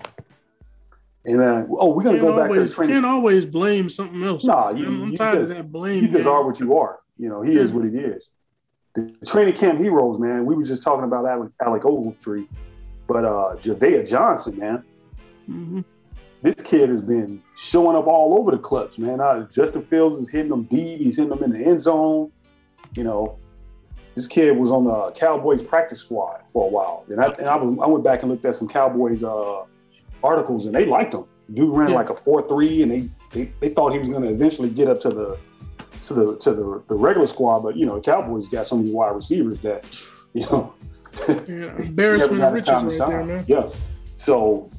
And uh, oh, we're gonna Can't go back always, to the training. can't always blame something else. Nah, you, I'm, I'm you tired just, of that blame. you just game. are what you are. You know, he is what he is. The training camp heroes, man. We were just talking about Alec, Alec Ogletree, but uh, Javea Johnson, man. Mhm. This kid has been showing up all over the clubs, man. Uh, Justin Fields is hitting them deep. He's hitting them in the end zone. You know, this kid was on the Cowboys practice squad for a while, and I, and I, I went back and looked at some Cowboys uh, articles, and they liked him. Dude ran Yeah. like a four three, and they, they they thought he was going to eventually get up to the to the to the, the regular squad. But you know, the Cowboys got so many wide receivers that you know Yeah, he embarrassment never of got riches his right time to there, shine. man. Yeah. So,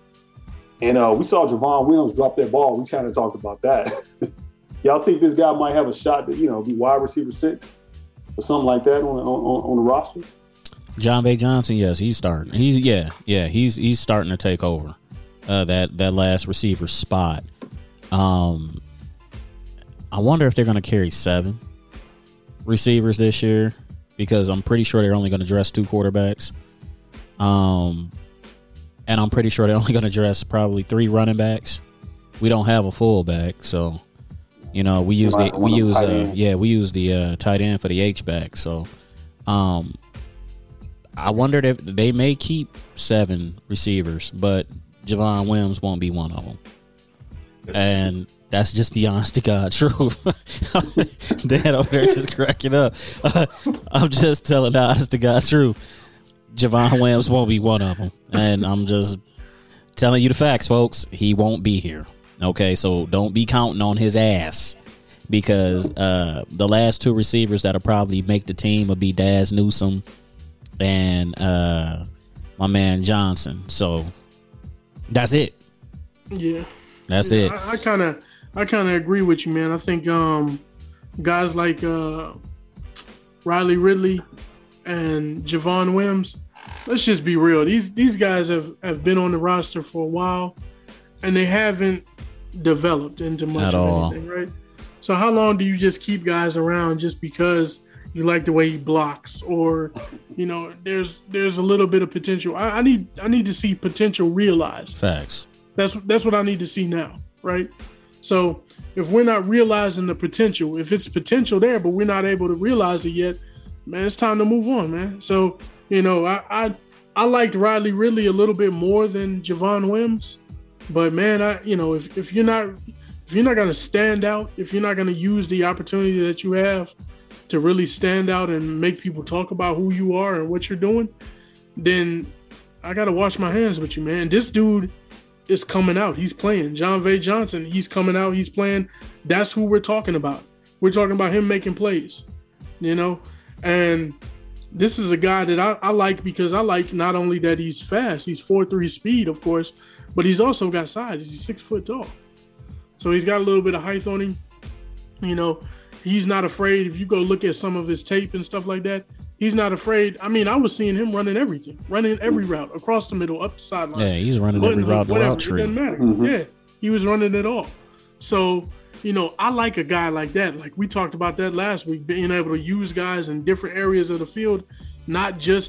and uh, we saw Javon Williams drop that ball. We kind of talked about that. Y'all think this guy might have a shot to you know be wide receiver six or something like that on on, on the roster? John Bay Johnson, yes, he's starting. He's yeah, yeah, he's he's starting to take over uh, that that last receiver spot. Um, I wonder if they're going to carry seven receivers this year because I'm pretty sure they're only going to dress two quarterbacks. Um, and I'm pretty sure they're only going to dress probably three running backs. We don't have a fullback, so you know we use the we use uh, yeah we use the uh, tight end for the H back. So, um. I wondered if they may keep seven receivers, but Javon Williams won't be one of them. And that's just the honest to God truth. Dad over there just cracking up. Uh, I'm just telling the honest to God truth. Javon Williams won't be one of them. And I'm just telling you the facts, folks. He won't be here. Okay, so don't be counting on his ass. Because uh, the last two receivers that'll probably make the team will be Daz Newsome and uh, my man Johnson. So that's it. Yeah, That's yeah, it. I kind of, I kind of agree with you, man. I think um, guys like uh, Riley Ridley and Javon Williams. Let's just be real. These these guys have, have been on the roster for a while, and they haven't developed into much At of all. anything, right? So how long do you just keep guys around just because you like the way he blocks, or you know, there's there's a little bit of potential. I, I need I need to see potential realized. Facts. That's that's what I need to see now, right? So if we're not realizing the potential, if it's potential there, but we're not able to realize it yet, man, it's time to move on, man. So you know, I I, I liked Riley Ridley a little bit more than Javon Williams, but man, I you know, if if you're not if you're not gonna stand out, if you're not gonna use the opportunity that you have to really stand out and make people talk about who you are and what you're doing, then I got to wash my hands with you, man. This dude is coming out. He's playing. John Vay Johnson, he's coming out. He's playing. That's who we're talking about. We're talking about him making plays, you know? And this is a guy that I, I like because I like not only that he's fast, he's four three speed, of course, but he's also got size. He's six foot tall. So he's got a little bit of height on him, you know? He's not afraid. If you go look at some of his tape and stuff like that, he's not afraid. I mean, I was seeing him running everything, running every route, across the middle, up the sideline. Yeah, he's running button every hook, route the whatever. route It tree. doesn't matter. Mhm. Yeah, he was running it all. So, you know, I like a guy like that. Like we talked about that last week, being able to use guys in different areas of the field, not just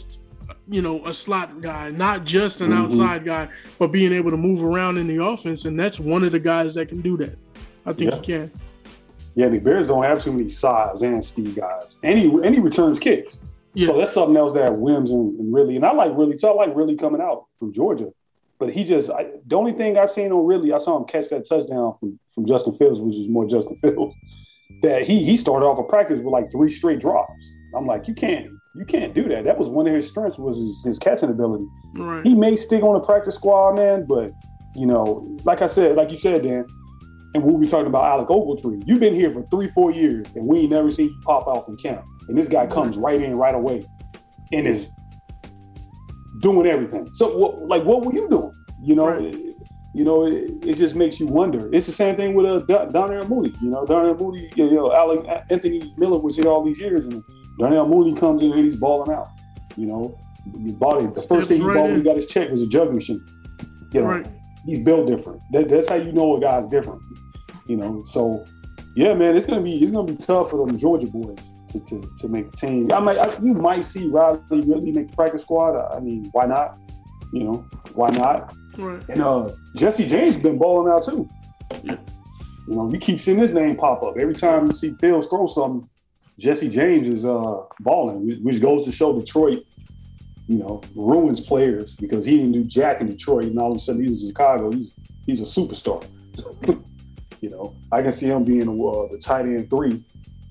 you know, a slot guy, not just an Mm-hmm. outside guy, but being able to move around in the offense. And that's one of the guys that can do that. I think Yeah. he can. Yeah, the Bears don't have too many size and speed guys. And he, and he returns kicks. Yeah. So that's something else that Wims and, and really, and I like really, so I like really coming out from Georgia. But he just, I, the only thing I've seen on really, I saw him catch that touchdown from, from Justin Fields, which is more Justin Fields, that he he started off a practice with like three straight drops. I'm like, you can't, you can't do that. That was one of his strengths was his, his catching ability. Right. He may stick on the practice squad, man, but, you know, like I said, like you said, Dan, and we were talking about Alec Ogletree. You've been here for three, four years, and we ain't never seen you pop out from camp. And this guy comes right in right away and is doing everything. So, what, like, what were you doing? You know, Right. it, you know, it, it just makes you wonder. It's the same thing with uh, Don- Darnell Mooney. You know, Darnell Mooney, you know, Alec, Anthony Miller was here all these years, and Darnell Mooney comes in and he's balling out. You know, he bought it. The Steps first thing he right bought when in. he got his check was a jug machine. You know, Right. he's built different. That, that's how you know a guy's different. You know, so yeah, man, it's gonna be it's gonna be tough for them Georgia boys to, to, to make the team. I might I, you might see Riley really make the practice squad. I, I mean, why not? You know, why not? Right. And uh, Jesse James has been balling out too. Yeah. You know, we keep seeing his name pop up every time you see Phil scroll something. Jesse James is uh, balling, which goes to show Detroit, you know, ruins players because he didn't do jack in Detroit, and all of a sudden he's in Chicago. He's he's a superstar. You know, I can see him being uh, the tight end three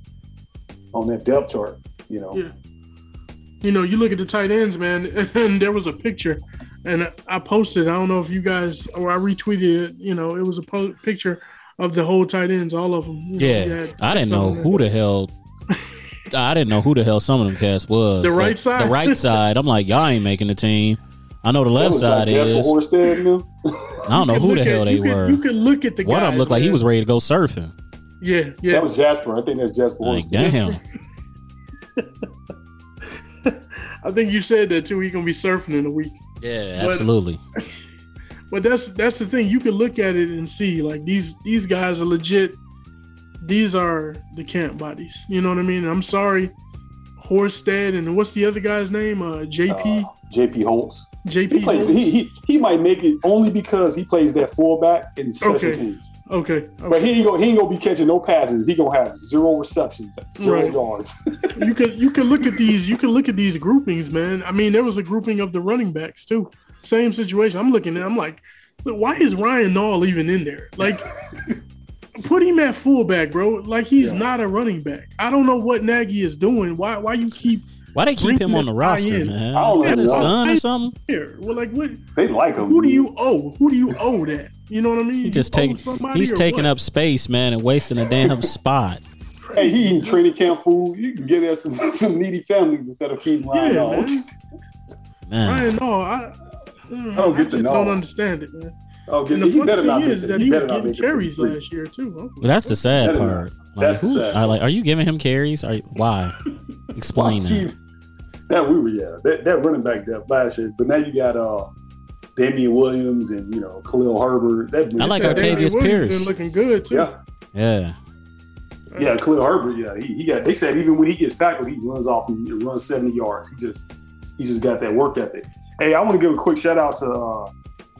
on that depth chart. You know, Yeah. You know, you look at the tight ends, man, and there was a picture, and I posted. I don't know if you guys or I retweeted it. You know, it was a po- picture of the whole tight ends, all of them. You know, you Yeah, had I six didn't know of them who there. the hell. I didn't know who the hell some of them cats was. The right But side? The right side. I'm like, y'all ain't making the team. I know the that left was side like Jasper is. Horsted and them. I don't know You who could the look hell at- they you could- were. You could look at the guys. One of them looked like he man. was ready to go surfing. Yeah, yeah. That was Jasper. I think that's Jasper Like, Horsted. damn. I think you said that too. He's gonna be surfing in a week. Yeah, But- absolutely. But that's that's the thing. You can look at it and see like these these guys are legit. These are the camp bodies. You know what I mean? I'm sorry, Horsted and what's the other guy's name? Uh, J P. Uh, J P Holtz. J P. He plays. Holmes? He, he he might make it only because he plays that fullback in special Okay. teams. Okay. okay. But he ain't gonna he ain't gonna be catching no passes. He gonna have zero receptions, zero Right. yards. you can you can look at these. You can look at these groupings, man. I mean, there was a grouping of the running backs too. Same situation. I'm looking at. I'm like, look, why is Ryan Nall even in there? Like, put him at fullback, bro. Like he's Yeah. not a running back. I don't know what Nagy is doing. Why why you keep Why they keep Bring him on the that roster, guy in. man? I don't Is that his know. son or something? here? Well, like what? They like him. Who do you owe? Who do you owe that? You know what I mean? He just You owe taking somebody he's or taking what? up space, man, and wasting a damn spot. Hey, he eating training camp food. You can get us some, some needy families instead of feeding Ryan. Yeah, Hall. man. Man, Ryan, no, I, I don't get the just no. don't understand it, man. Oh, And the he better funny not thing make is it. that he was better not getting make it for carries free. last year too. Okay. but that's the sad That- part. Like, that's the who, sad I like, are you giving him carries? Are you, why? Explain Well, see, that. that we were yeah that, that running back depth last year, but now you got uh Damian Williams and you know Khalil Herbert. That I like Said Damian Artavius Williams Pierce. been looking good too. yeah Yeah, yeah Khalil Herbert yeah he, he got they said even when he gets tackled he runs off and runs seventy yards. He just he just got that work ethic. Hey, I want to give a quick shout out to uh,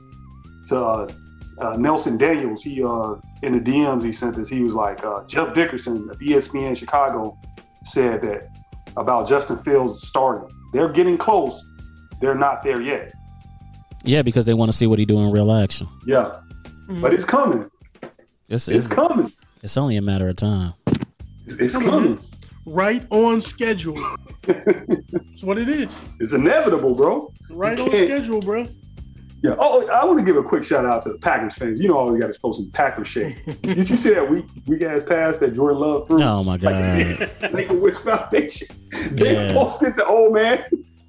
to uh, uh, Nelson Daniels. He uh in the D Ms he sent us. He was like uh, Jeff Dickerson of E S P N Chicago said that about Justin Fields starting. They're getting close. They're not there yet. yeah, because they want to see what he do in real action. Yeah, Mhm. but it's coming. It's It's it's, coming. it's only a matter of time. It's, it's Coming, coming. Right on schedule. That's what it is. It's inevitable, bro. Right You on can't- schedule, bro. Yeah. Oh, I want to give a quick shout out to the Packers fans. You know, I always got to post some Packers shake. Did you see that week week ass pass that Jordan Love threw? Oh my god. Like, Make a Wish Foundation. They Yeah. posted the old man.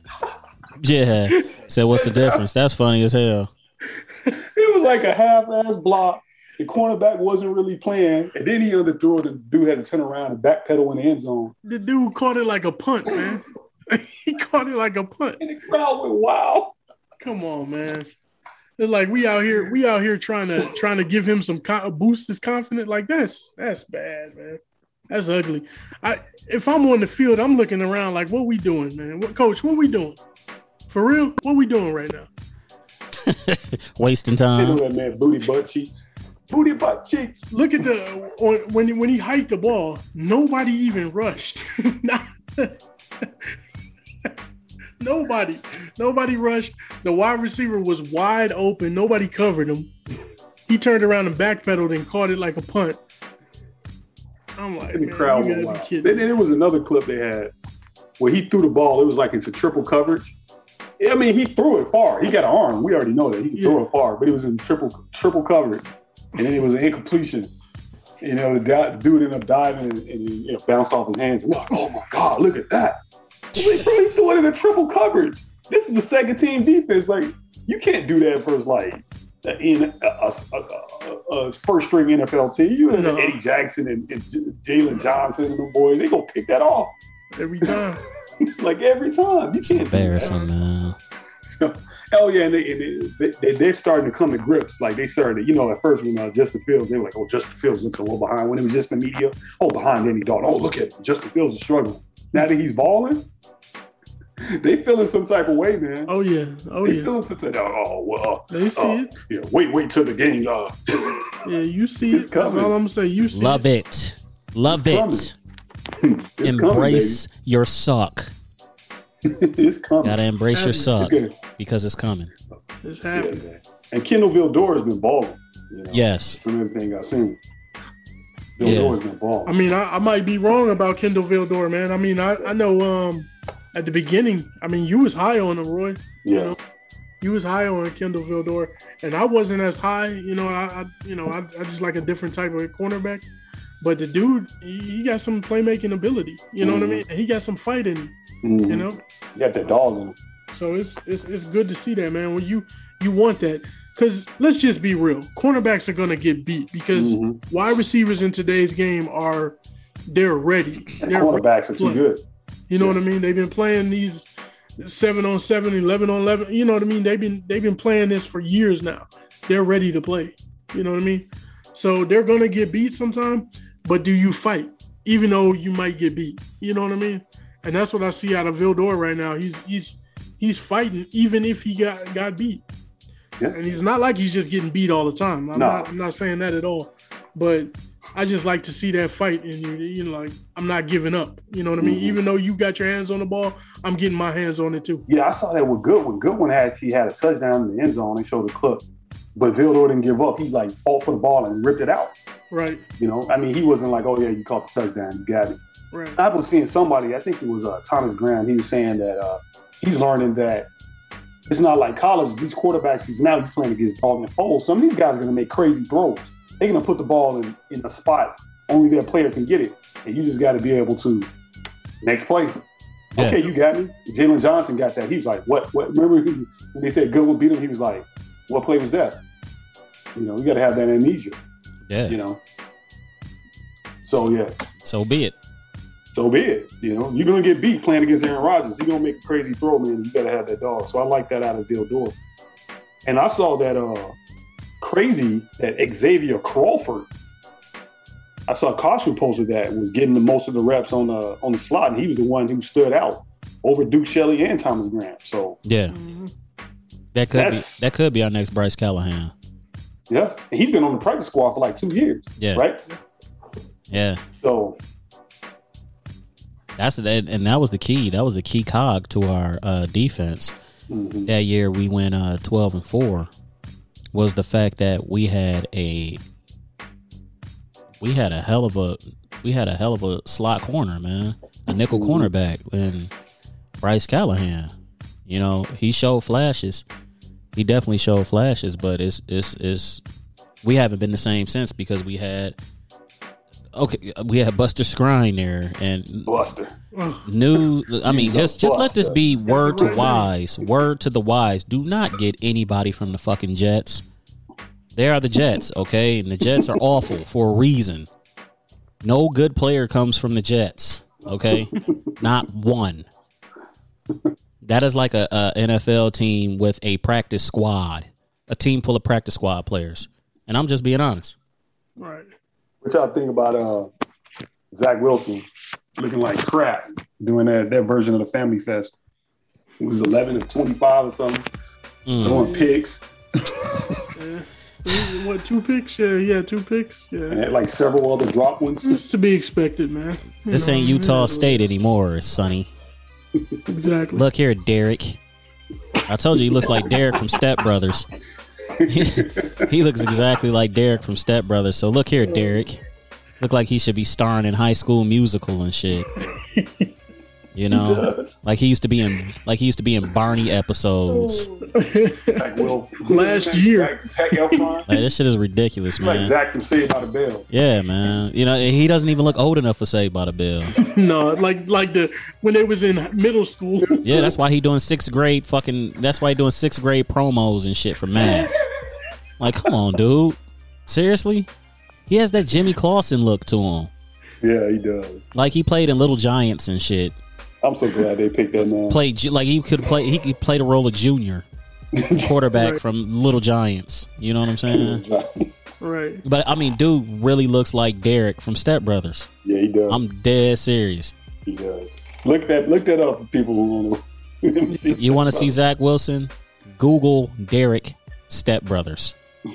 Yeah. So what's the difference? That's funny as hell. It was like a half-ass block. The cornerback wasn't really playing, and then he underthrew it. The dude had to turn around and backpedal in the end zone. The dude caught it like a punt, man. He caught it like a punt. And the crowd went wild. Come on, man. It's like we out here, we out here trying to trying to give him some co- boost his confidence. Like that's that's bad, man. That's ugly. I if I'm on the field, I'm looking around like, what we doing, man? What coach? What we doing? For real? What we doing right now? Wasting They know time. that man booty butt cheeks. Booty butt cheeks. Look at the on, when when he hiked the ball, nobody even rushed. Not- nobody, nobody rushed. The wide receiver was wide open. Nobody covered him. He turned around and backpedaled and caught it like a punt. I'm like, And the man, crowd you went gotta be wild. kidding. Then there was another clip they had where he threw the ball. It was like into triple coverage. I mean, he threw it far. He got an arm. We already know that he can throw Yeah. it far, but it was in triple triple coverage, and then it was an incompletion. You know, the, guy, the dude ended up diving and, and it, it bounced off his hands. And we're like, oh my god, look at that! Like, bro, he threw it in a triple coverage. This is the second team defense. Like, you can't do that versus like in a, a, a, a first string N F L team. You and No. Eddie Jackson and, and Jalen Johnson and the boys, they gonna pick that off Every time. like every time. You can't do that. Embarrassing, man. Oh yeah, and, they, and they, they, they're starting to come to grips. Like they started, you know, at first when uh, Justin Fields, they were like, "Oh, Justin Fields looks a little behind." When it was just the media, oh, behind Andy Dalton. Oh, look at Justin Fields is struggling. Now that he's balling, they feeling some type of way, man. Oh yeah. Oh they yeah. feeling some type. Oh well, They see uh, it. yeah. Wait, wait till the game. Uh, Yeah, you see It's it. That's coming. all I'm gonna say. You see Love it. it. Love It's it. it's Embrace your suck. coming, baby. It's coming. Gotta embrace your It's suck good. because it's coming. It's Yeah, happening. man. And Kendall Vildor has been balling. You know, Yes. from everything I've seen. Yeah. Vildor has been balling. I mean, I, I might be wrong about Kendall Vildor, man. I mean, I, I know um at the beginning, I mean, you was high on him, Roy. yeah. You know, you was high on Kendall Vildor, and I wasn't as high. You know, I, I you know, I, I just like a different type of cornerback. But the dude, he, he got some playmaking ability. You know Mhm. what I mean? He got some fight in him. Mhm. You know, You got that dog in him. so it's it's it's good to see that, man. When you you want that, because let's just be real, cornerbacks are gonna get beat because Mhm. wide receivers in today's game are they're ready. And They're cornerbacks are too play. good. You know what I mean? They've been playing these seven on seven, eleven on eleven. You know what I mean? They've been they've been playing this for years now. They're ready to play. You know what I mean? So they're gonna get beat sometime, but do you fight? Even though you might get beat. You know what I mean? And that's what I see out of Vildor right now. He's he's he's fighting even if he got, got beat. Yeah. And he's not like he's just getting beat all the time. I'm No. not I'm not saying that at all. But I just like to see that fight, and you, you know, like I'm not giving up. You know what I mean? Mhm. Even though you got your hands on the ball, I'm getting my hands on it too. Yeah, I saw that with Goodwin. Goodwin had he had a touchdown in the end zone. They showed the clip, but Vildor didn't give up. He like fought for the ball and ripped it out. Right, You know, I mean, he wasn't like, "Oh yeah, you caught the touchdown, you got it." right. I was seeing somebody. I think it was uh, Thomas Graham. He was saying that uh, he's learning that it's not like college. These quarterbacks, he's now he's playing against Dalton and Foles. Some of these guys are going to make crazy throws. They're going to put the ball in, in a spot only their player can get it, and you just got to be able to next play. Yeah. Okay, you got me. Jalen Johnson got that. He was like, "What? What?" Remember when they said Goodwin beat him? He was like, "What play was that?" You know, you got to have that amnesia. Yeah. You know. So yeah. So be it. So be it. You know, you're gonna get beat playing against Aaron Rodgers. He's gonna make a crazy throw, man. You gotta have that dog. So I like that out of Vildor. And I saw that uh crazy that Xavier Crawford. I saw Caution posted that was getting the most of the reps on the on the slot, and he was the one who stood out over Duke Shelley and Thomas Graham. So Yeah. Mhm. That could That's- be that could be our next Bryce Callahan. yeah, and he's been on the practice squad for like two years. Yeah. Right. Yeah. So That's that, and that was the key. That was the key cog to our uh, defense. mhm. That year we went uh, twelve and four. Was the fact that we had a we had a hell of a we had a hell of a slot corner, man, a nickel cornerback, and Bryce Callahan. You know, he showed flashes. He definitely showed flashes, but it's it's it's we haven't been the same since because we had okay we had Buster Skrine there and Buster. Ugh. new. I mean, He's a just just let this buster. be word to Right. wise. Word to the wise. Do not get anybody from the fucking Jets. They are the Jets, okay, and the Jets are awful for a reason. No good player comes from the Jets, okay, not one. That is like a, a N F L team with a practice squad, a team full of practice squad players, and I'm just being honest. Right. What y'all think about uh, Zach Wilson looking like crap doing that that version of the Family Fest? It was eleven of twenty-five or something. Mm. Throwing picks. Yeah. What, two picks? Yeah, yeah, two picks. Yeah, and had like several other drop ones. It's to be expected, man. You this know, ain't Utah yeah, State anymore, Sonny. Exactly. Look here, Derek. I told you he looks like Derek from Step Brothers. He looks exactly like Derek from Step Brothers. So look here, Derek. Look like he should be starring in High School Musical and shit. You know, like he used to be in, like he used to be in Barney episodes. Like Will, last year, Zac Efron. Like this shit is ridiculous, man. Like Zach from Saved by the Bell. Yeah, man. You know, he doesn't even look old enough for Saved by the Bell. No, like like the when they was in middle school. Yeah, that's why he doing sixth grade fucking. That's why he doing sixth grade promos and shit for math. Like, come on, dude. Seriously, he has that Jimmy Clausen look to him. Yeah, he does. Like he played in Little Giants and shit. I'm so glad they picked that man. Played like he could play. He could play the role of Junior, quarterback Right. from Little Giants. You know what I'm saying? Right. But I mean, dude really looks like Derek from Step Brothers. Yeah, he does. I'm dead serious. He does. Look that. Look that up for people who want to. You want to see Zach Wilson? Google Derek Step Brothers.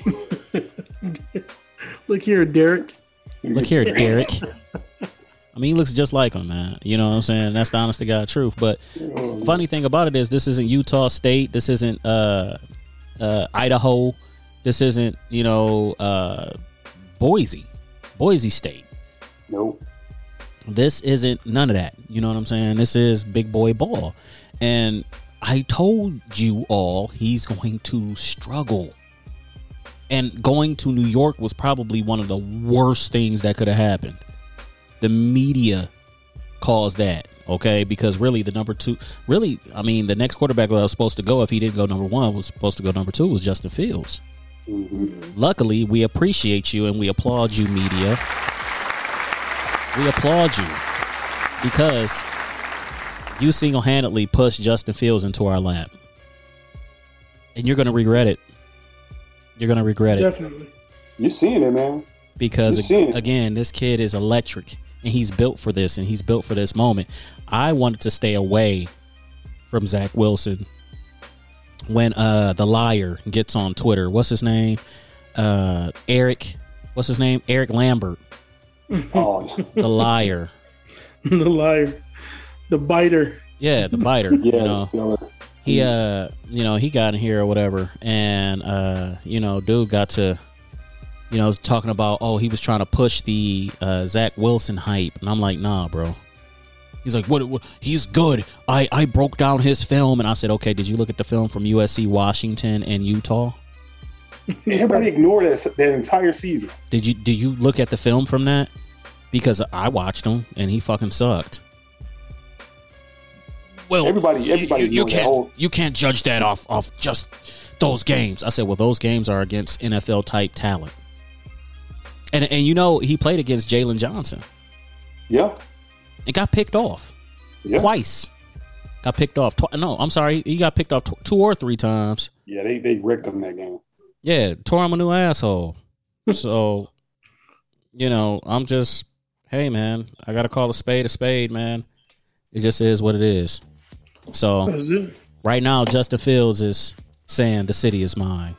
Look here, Derek. Look here, Derek. I mean, he looks just like him, man. You know what I'm saying? That's the honest to God truth. But funny thing about it is, this isn't Utah State. This isn't uh, uh, Idaho. This isn't, you know, uh, Boise, Boise State. Nope. This isn't none of that. You know what I'm saying? This is big boy ball. And I told you all he's going to struggle. And going to New York was probably one of the worst things that could have happened. The media caused that, okay? Because really, the number two, really, I mean, the next quarterback that was supposed to go, if he didn't go number one, was supposed to go number two, was Justin Fields. Mm-hmm. Luckily, we appreciate you and we applaud you, media. We applaud you because you single-handedly pushed Justin Fields into our lap. And you're going to regret it. You're going to regret it. Definitely. You're seeing it, man. Because, again, this kid is electric. And he's built for this, and he's built for this moment. I wanted to stay away from Zach Wilson when uh, the liar gets on Twitter. What's his name? Uh, Eric. What's his name? Eric Lambert. Oh, the liar. The liar. The biter. Yeah, the biter. Yeah, you know. still He, uh, you know, he got in here or whatever, and uh, you know, dude got to. You know, talking about, oh, he was trying to push the uh, Zach Wilson hype. And I'm like, nah, bro. He's like, what, what? He's good. I, I broke down his film. And I said, okay, did you look at the film from U S C, Washington, and Utah? Everybody ignored that, that entire season. Did you, did you look at the film from that? Because I watched him, and he fucking sucked. Well, everybody, everybody, you, you can't, whole- you can't judge that off, off just those games. I said, well, those games are against N F L-type talent. And and you know, he played against Jalen Johnson. Yeah. And got picked off. Yeah. Twice. Got picked off. Tw- no, I'm sorry. He got picked off t- two or three times. Yeah, they, they wrecked him that game. Yeah, tore him a new asshole. So, you know, I'm just, hey, man, I got to call a spade a spade, man. It just is what it is. So, it. right now, Justin Fields is saying the city is mine.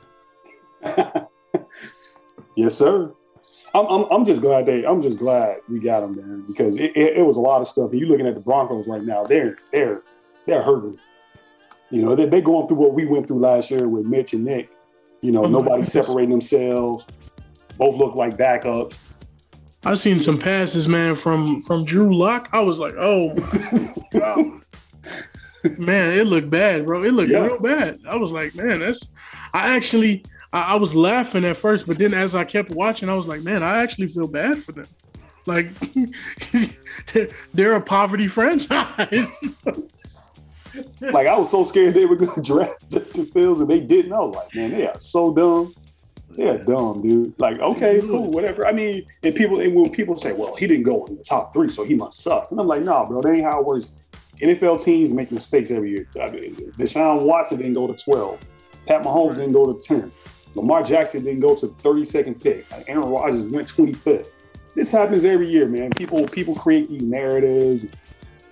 Yes, sir. I'm, I'm I'm just glad they I'm just glad we got him, man, because it, it, it was a lot of stuff. And you looking at the Broncos right now, they're they're they're hurting. You know, they, they're going through what we went through last year with Mitch and Nick. You know, nobody separating themselves. Both look like backups. I seen some passes, man, from from Drew Lock. I was like, oh my God. Man, it looked bad, bro. It looked Yeah. real bad. I was like, man, that's I actually I, I was laughing at first, but then as I kept watching, I was like, man, I actually feel bad for them. Like they're, they're a poverty franchise. Like, I was so scared they were going to draft Justin Fields, and they didn't. I was like, man, they are so dumb. They are dumb, dude. Like, okay, cool, whatever. I mean, and people, and when people say, well, he didn't go in the top three, so he must suck. And I'm like, nah, bro, that ain't how it works. N F L teams make mistakes every year. I mean, Deshaun Watson didn't go to twelve. Pat Mahomes didn't go to ten. Lamar Jackson didn't go to the thirty-second pick. Like, Aaron Rodgers went twenty-fifth. This happens every year, man. People people create these narratives.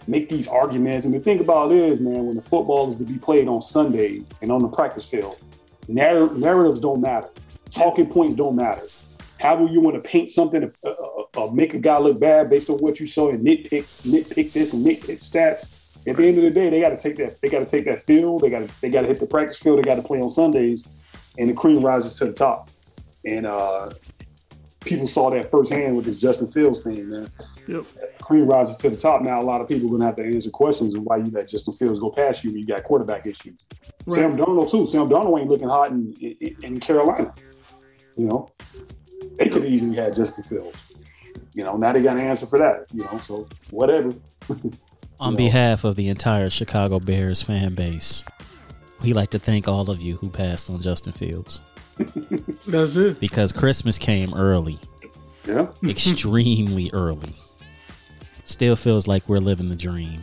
make these arguments. And the thing about it is, man, when the football is to be played on Sundays and on the practice field, narr- narratives don't matter. Talking points don't matter. However you want to paint something, uh, uh, uh, make a guy look bad based on what you saw and nitpick, nitpick this and nitpick stats. At the end of the day, they got to take that. They got to take that field. They got to. They got to hit the practice field. They got to play on Sundays, and the cream rises to the top. And uh, people saw that firsthand with this Justin Fields thing, man. Yep. Cream rises to the top. Now a lot of people are gonna have to answer questions on why you let Justin Fields go past you. You got quarterback issues. Right. Sam Darnold too. Sam Darnold ain't looking hot in, in, in Carolina. You know, they could easily have Justin Fields. You know, now they got an answer for that. You know, so whatever. On know. behalf of the entire Chicago Bears fan base, we like to thank all of you who passed on Justin Fields. That's it. Because Christmas came early. Yeah. Extremely early. Still feels like we're living the dream.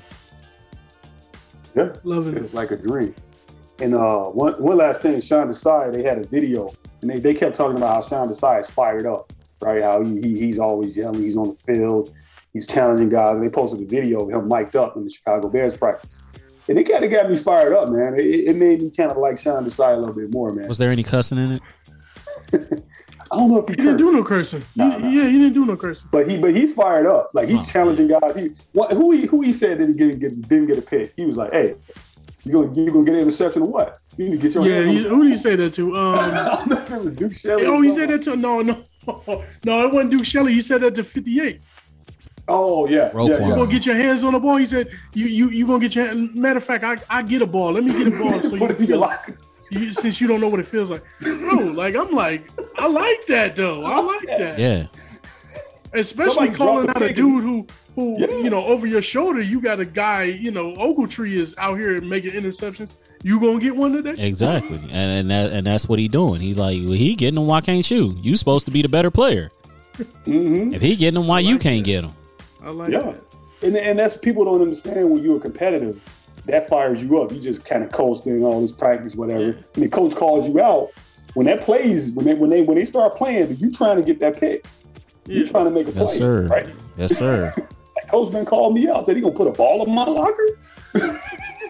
Yeah. Love it. It's like a dream. And uh, one one last thing, Sean Desai, they had a video, and they, they kept talking about how Sean Desai is fired up, right? How he, he he's always yelling, he's on the field, he's challenging guys. And they posted a video of him mic'd up in the Chicago Bears practice. And it kind of got me fired up, man. It, it made me kind of like Sean Desai a little bit more, man. Was there any cussing in it? I don't know if he, he didn't do no cursing. Nah, he, nah. Yeah, he didn't do no cursing. But he, but he's fired up. Like he's Oh, challenging guys. He, what, who he, who he said didn't get, get didn't get a pick. He was like, "Hey, you gonna you gonna get an interception or what? You need to get your Yeah, hands he, on who did he say that to? Um, I don't know if it was Duke Shelley. oh, or he said someone. that to no, no, no. It wasn't Duke Shelley. He said that to fifty-eight. Oh yeah, Roquan. yeah, You yeah. gonna get your hands on the ball? He said, "You you you gonna get your hand. Matter of fact, I I get a ball. Let me get a ball so you Put it in your feel locker. you, since you don't know what it feels like, bro. Like I'm like I like that though. I like that. Yeah. Especially Somebody calling drop out a a pick dude who who Yeah. you know over your shoulder. You got a guy. You know Ogletree is out here making interceptions. You gonna get one today? Exactly. And and, that, and that's what he doing. He like, well, he getting them, why can't you? You supposed to be the better player. Mm-hmm. If he getting them, why I you like can't that. get them? I like Yeah, that. and and that's people don't understand when you're competitive. That fires you up. You just kind of coasting all this practice, whatever. And the coach calls you out when that plays. When they when they when they start playing, you trying to get that pick. You Yeah. trying to make a play, Yes, sir. right? Yes, sir. That coach been called me out. Said he gonna put a ball in my locker.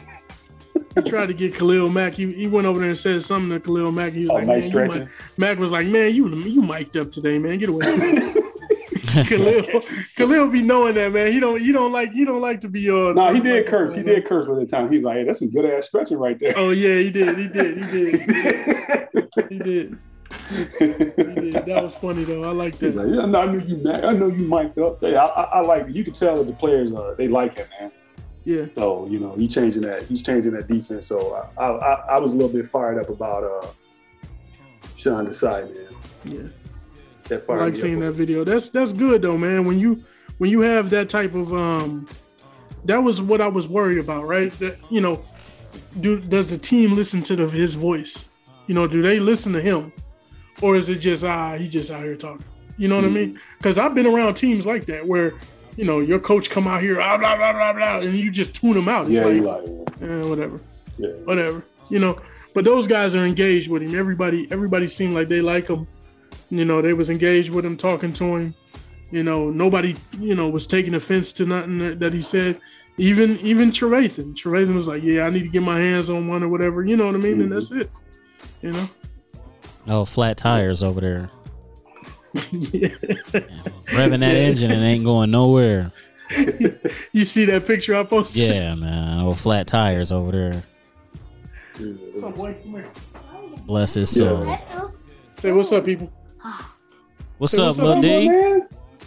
He tried to get Khalil Mack. He, he went over there and said something to Khalil Mack. He was Oh, like, nice man, you stretching. mic-" Mack was like, man, you you mic'd up today, man. Get away. From me." Khalil, Khalil be knowing that, man. He don't he don't like he don't like to be uh No, he did curse. He did curse one time. He's like, hey, that's some good ass stretching right there. Oh yeah, he did. He did. He did. He did. He did. That was funny though. I like He's that. like, yeah, no, I knew you, man. I know you mic'd up. Tell you, I, I, I like. You can tell that the players, uh, they like him, man. Yeah. So you know, he's changing that. He's changing that defense. So I, I, I was a little bit fired up about uh, Sean Desai, man. Yeah. That I fired like me seeing up. that video. That's that's good though, man. When you when you have that type of um, that was what I was worried about, right? That you know, do does the team listen to the, his voice? You know, do they listen to him, or is it just ah he just out here talking? You know what Mm-hmm. I mean? Because I've been around teams like that where you know your coach come out here blah blah blah blah blah, and you just tune them out. It's Yeah, like, he like, eh, whatever, yeah. whatever. You know, but those guys are engaged with him. Everybody everybody seemed like they like him. You know, they was engaged with him, talking to him. You know, nobody, you know, was taking offense to nothing that, that he said. Even even Trevathan. Trevathan was like, yeah, I need to get my hands on one or whatever. You know what I mean? Mm-hmm. And that's it. You know? Oh, flat tires over there. Yeah. Revving that engine and ain't going nowhere. You see that picture I posted? Yeah, man. Oh, flat tires over there. What's up, boy? Come here. Bless his soul. Say, what's up, people? What's Hey, up, what's up, Lil D? Man?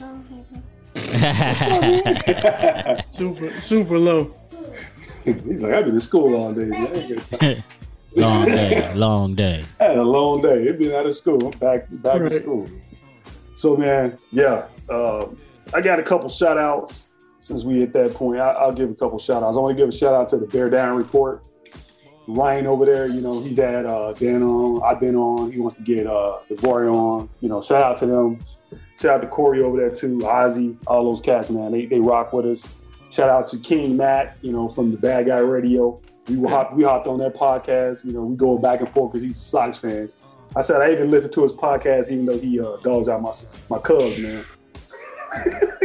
Super, super low. He's like, I've been in school all day. Man. I ain't got time. Long day, long day. I had a long day. It's been out of school. I'm back back Right. to school. So man, yeah, um, I got a couple shout outs since we at that point. I, I'll give a couple shout outs. I want to give a shout out to the Bear Down Report. Ryan over there, you know, he had uh, Dan on. I've been on. He wants to get uh, DeVore on. You know, shout out to them. Shout out to Corey over there too, Ozzy, all those cats, man. They they rock with us. Shout out to King Matt, you know, from the Bad Guy Radio. We were hop, we hopped on their podcast. You know, we go back and forth because he's Sox fans. I said I even listen to his podcast, even though he uh, dogs out my my Cubs, man.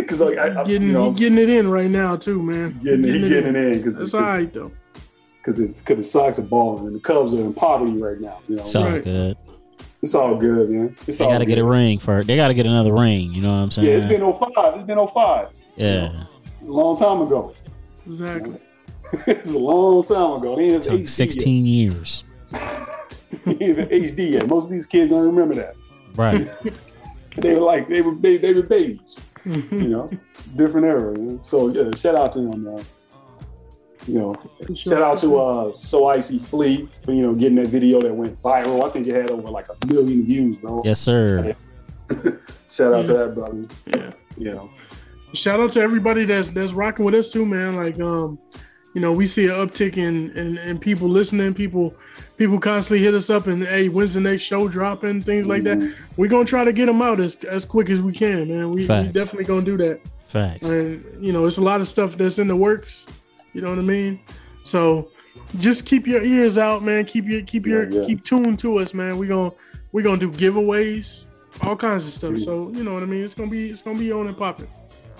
because like I, I, getting you know, he getting it in right now too, man. Getting, he getting, getting it in it in because that's all right though. Because it's because the Sox are balling and the Cubs are in poverty right now. You know, It's all Right. good. it's all good, man. It's They all got to good. get a ring for. They got to get another ring. You know what I'm saying? Yeah, it's been oh five. It's been oh five. Yeah. It's a long time ago. Exactly. It's a long time ago. They ain't Took H D sixteen years. yet. They ain't even H D yet. Most of these kids don't remember that. Right. They were like they were ba- they were babies. You know, different era. You know? So yeah, shout out to them, man. You know, shout out to uh, So Icy Flea for you know getting that video that went viral. I think it had over like a million views, bro. Yes, sir. Shout out to Yeah. that brother. Yeah. You know, Shout out to everybody that's that's rocking with us too, man. Like, um, you know, we see an uptick in, in in people listening. People people constantly hit us up and hey, when's the next show dropping? Things like that. We're gonna try to get them out as as quick as we can, man. We, we Facts. definitely gonna do that. Facts. And you know, it's a lot of stuff that's in the works. You know what I mean? So just keep your ears out, man. Keep your keep your Yeah, yeah. keep tuned to us, man. We're gonna we're gonna do giveaways, all kinds of stuff. So you know what I mean? It's gonna be it's gonna be on and popping.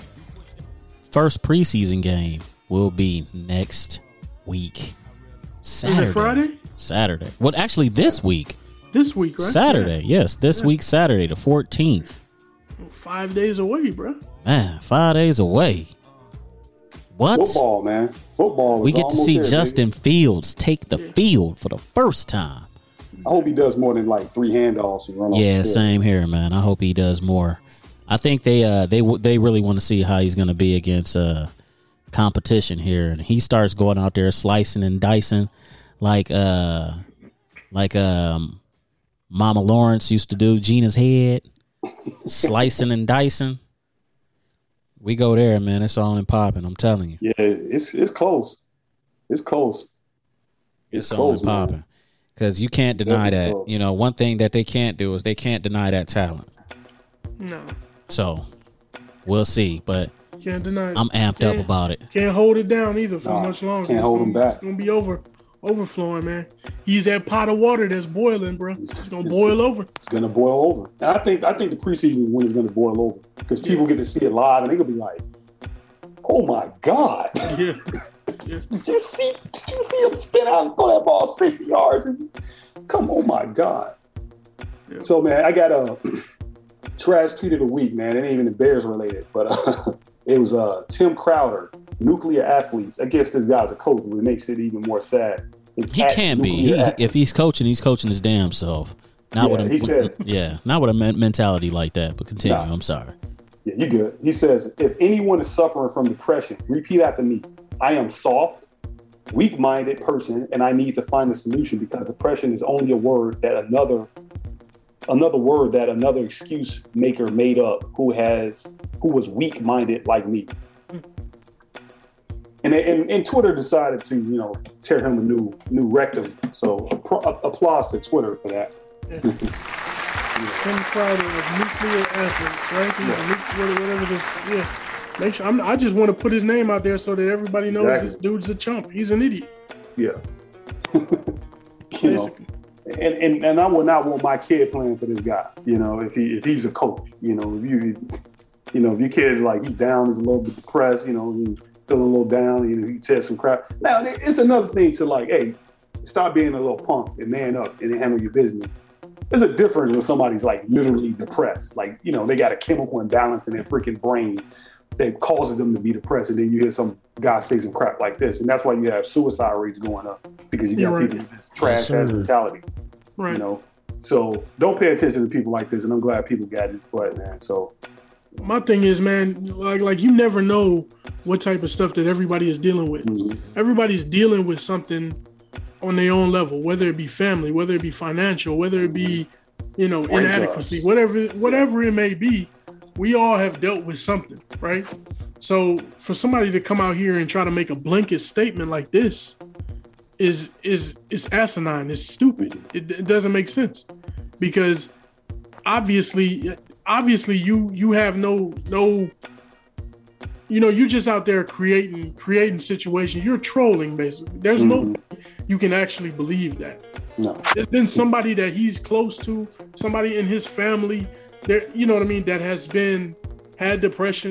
First preseason game will be next week. Saturday. Is it Friday? Saturday. Well, actually, this week. This week, right? Saturday. Yes, this Yeah. week, Saturday, the fourteenth. Yeah. Five days away, bro. Man, five days away. What? football, man. Football. Is We get to almost see here, Justin Fields take the Yeah. field for the first time. baby. I hope he does more than like three handoffs and run off. Yeah, the field. same here, man. I hope he does more. I think they uh they w- they really want to see how he's going to be against uh competition here, and he starts going out there slicing and dicing like uh like um Mama Lawrence used to do Gina's head, slicing and dicing. We go there, man. It's on and popping. I'm telling you, Yeah, it's it's close. It's close. it's, on close, and man. popping because you can't deny Definitely that. close. You know, one thing that they can't do is they can't deny that talent. No, So we'll see, but can't deny it. I'm amped up Can't- about it. Can't hold it down either for Nah, much longer. can't It's hold gonna, him back. It's gonna be over, overflowing, man. He's that pot of water that's boiling, bro. It's gonna It's- boil it's- over. It's gonna boil over. And I think I think the preseason win is gonna boil over because people get to see it live and they're gonna be like, "Oh my god, Yeah. did you see? Did you see him spin out and throw that ball sixty yards? Come, oh my god." Yeah. So man, I got a trash tweet of the week, man. It ain't even the Bears related, but uh, it was uh, Tim Crowder, nuclear athletes. I guess this guy's a coach, which makes it even more sad. It's He at can't be. Nuclear He, Athletes. if he's coaching, he's coaching his damn self. Not Yeah, with a he said- yeah, not with a men- mentality like that. But continue. Nah. I'm sorry. Yeah, you good. He says, if anyone is suffering from depression, repeat after me. I am soft, weak-minded person, and I need to find a solution because depression is only a word that another another word that another excuse maker made up who has who was weak-minded like me. And, and, and Twitter decided to, you know, tear him a new new rectum. So appro- applause to Twitter for that. Tim Crowder of nuclear athletes, right? He's a nuclear, whatever this. Yeah. Make sure. I'm, I just want to put his name out there so that everybody knows Exactly. this dude's a chump. He's an idiot, Yeah. you know, basically. and, and and I would not want my kid playing for this guy. You know, if he if he's a coach, you know, if you you know if your kid is like he's down, he's a little bit depressed, you know, he's feeling a little down, you know, he says some crap. Now it's another thing to like, hey, stop being a little punk and man up and handle your business. There's a difference when somebody's like literally depressed, like you know they got a chemical imbalance in their freaking brain that causes them to be depressed, and then you hear some guy say some crap like this, and that's why you have suicide rates going up because you got You're right. people with this trash Yes, ass sir. mentality. Right. You know, so don't pay attention to people like this, and I'm glad people got this butt, man. So My thing is, man, like like you never know what type of stuff that everybody is dealing with. mhm. Everybody's dealing with something on their own level, whether it be family, whether it be financial, whether it be, you know, Breakups. inadequacy, whatever whatever it may be. We all have dealt with something, right? So for somebody to come out here and try to make a blanket statement like this is is is asinine. It's stupid. It, it doesn't make sense because obviously, obviously you you have no no. You know, you're just out there creating creating situations. You're trolling, basically. There's no Mhm. you can actually believe that. no, There's been somebody that he's close to, somebody in his family, there, you know what I mean, that has been had depression,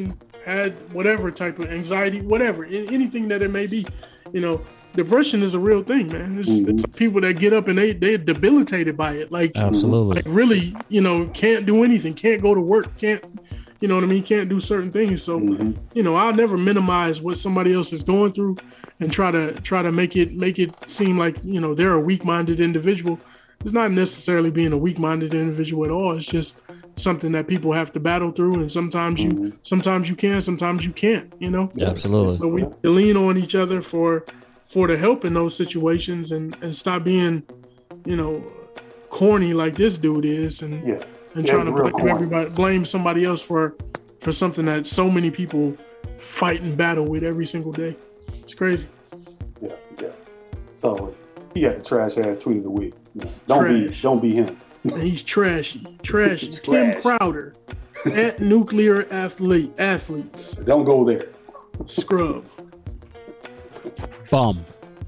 had whatever type of anxiety, whatever, anything that it may be, you know, depression is a real thing, man. It's, mm-hmm. it's people that get up and they they're debilitated by it, like absolutely, like really, you know, can't do anything, can't go to work, can't, you know what I mean, can't do certain things. So, mm-hmm. you know, I'll never minimize what somebody else is going through and try to try to make it make it seem like, you know, they're a weak-minded individual. It's not necessarily being a weak-minded individual at all. It's just something that people have to battle through, and sometimes you mm-hmm. sometimes you can, sometimes you can't, you know. Yeah, absolutely. So we lean on each other for for the help in those situations, and, and stop being, you know, corny like this dude is, and yeah. and yeah, trying to blame corny. everybody, blame somebody else for for something that so many people fight and battle with every single day. It's crazy. Yeah, yeah. So he got the trash ass tweet of the week. Don't trash. be, don't be him. And he's trashy, trashy. Trash. Tim Crowder at Nuclear Athlete Athletes. Don't go there. Scrub. Bum.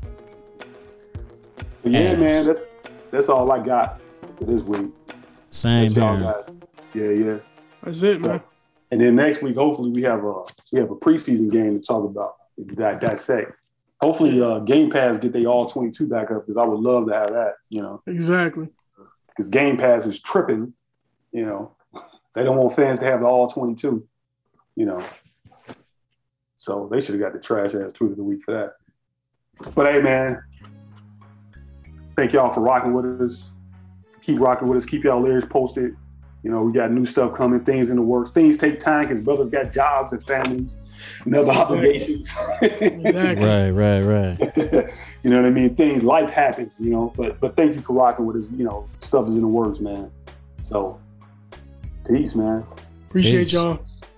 But yeah, Ass. man, that's that's all I got for this week. Same y'all here. guys. Yeah, yeah. That's it, man. And then next week, hopefully, we have a we have a preseason game to talk about. That dissect. Hopefully, uh, Game Pass get they all twenty-two back up, because I would love to have that. You know, Exactly. because Game Pass is tripping. You know, they don't want fans to have the all twenty-two. You know, so they should have got the trash ass tweet of the week for that. But hey, man, thank y'all for rocking with us. Keep rocking with us. Keep y'all ears posted. You know, we got new stuff coming, things in the works. Things take time because brothers got jobs and families and other obligations. Exactly. Right, right, right. You know what I mean? Things, life happens, you know. But but thank you for rocking with us. You know, stuff is in the works, man. So, peace, man. Appreciate Peace. y'all.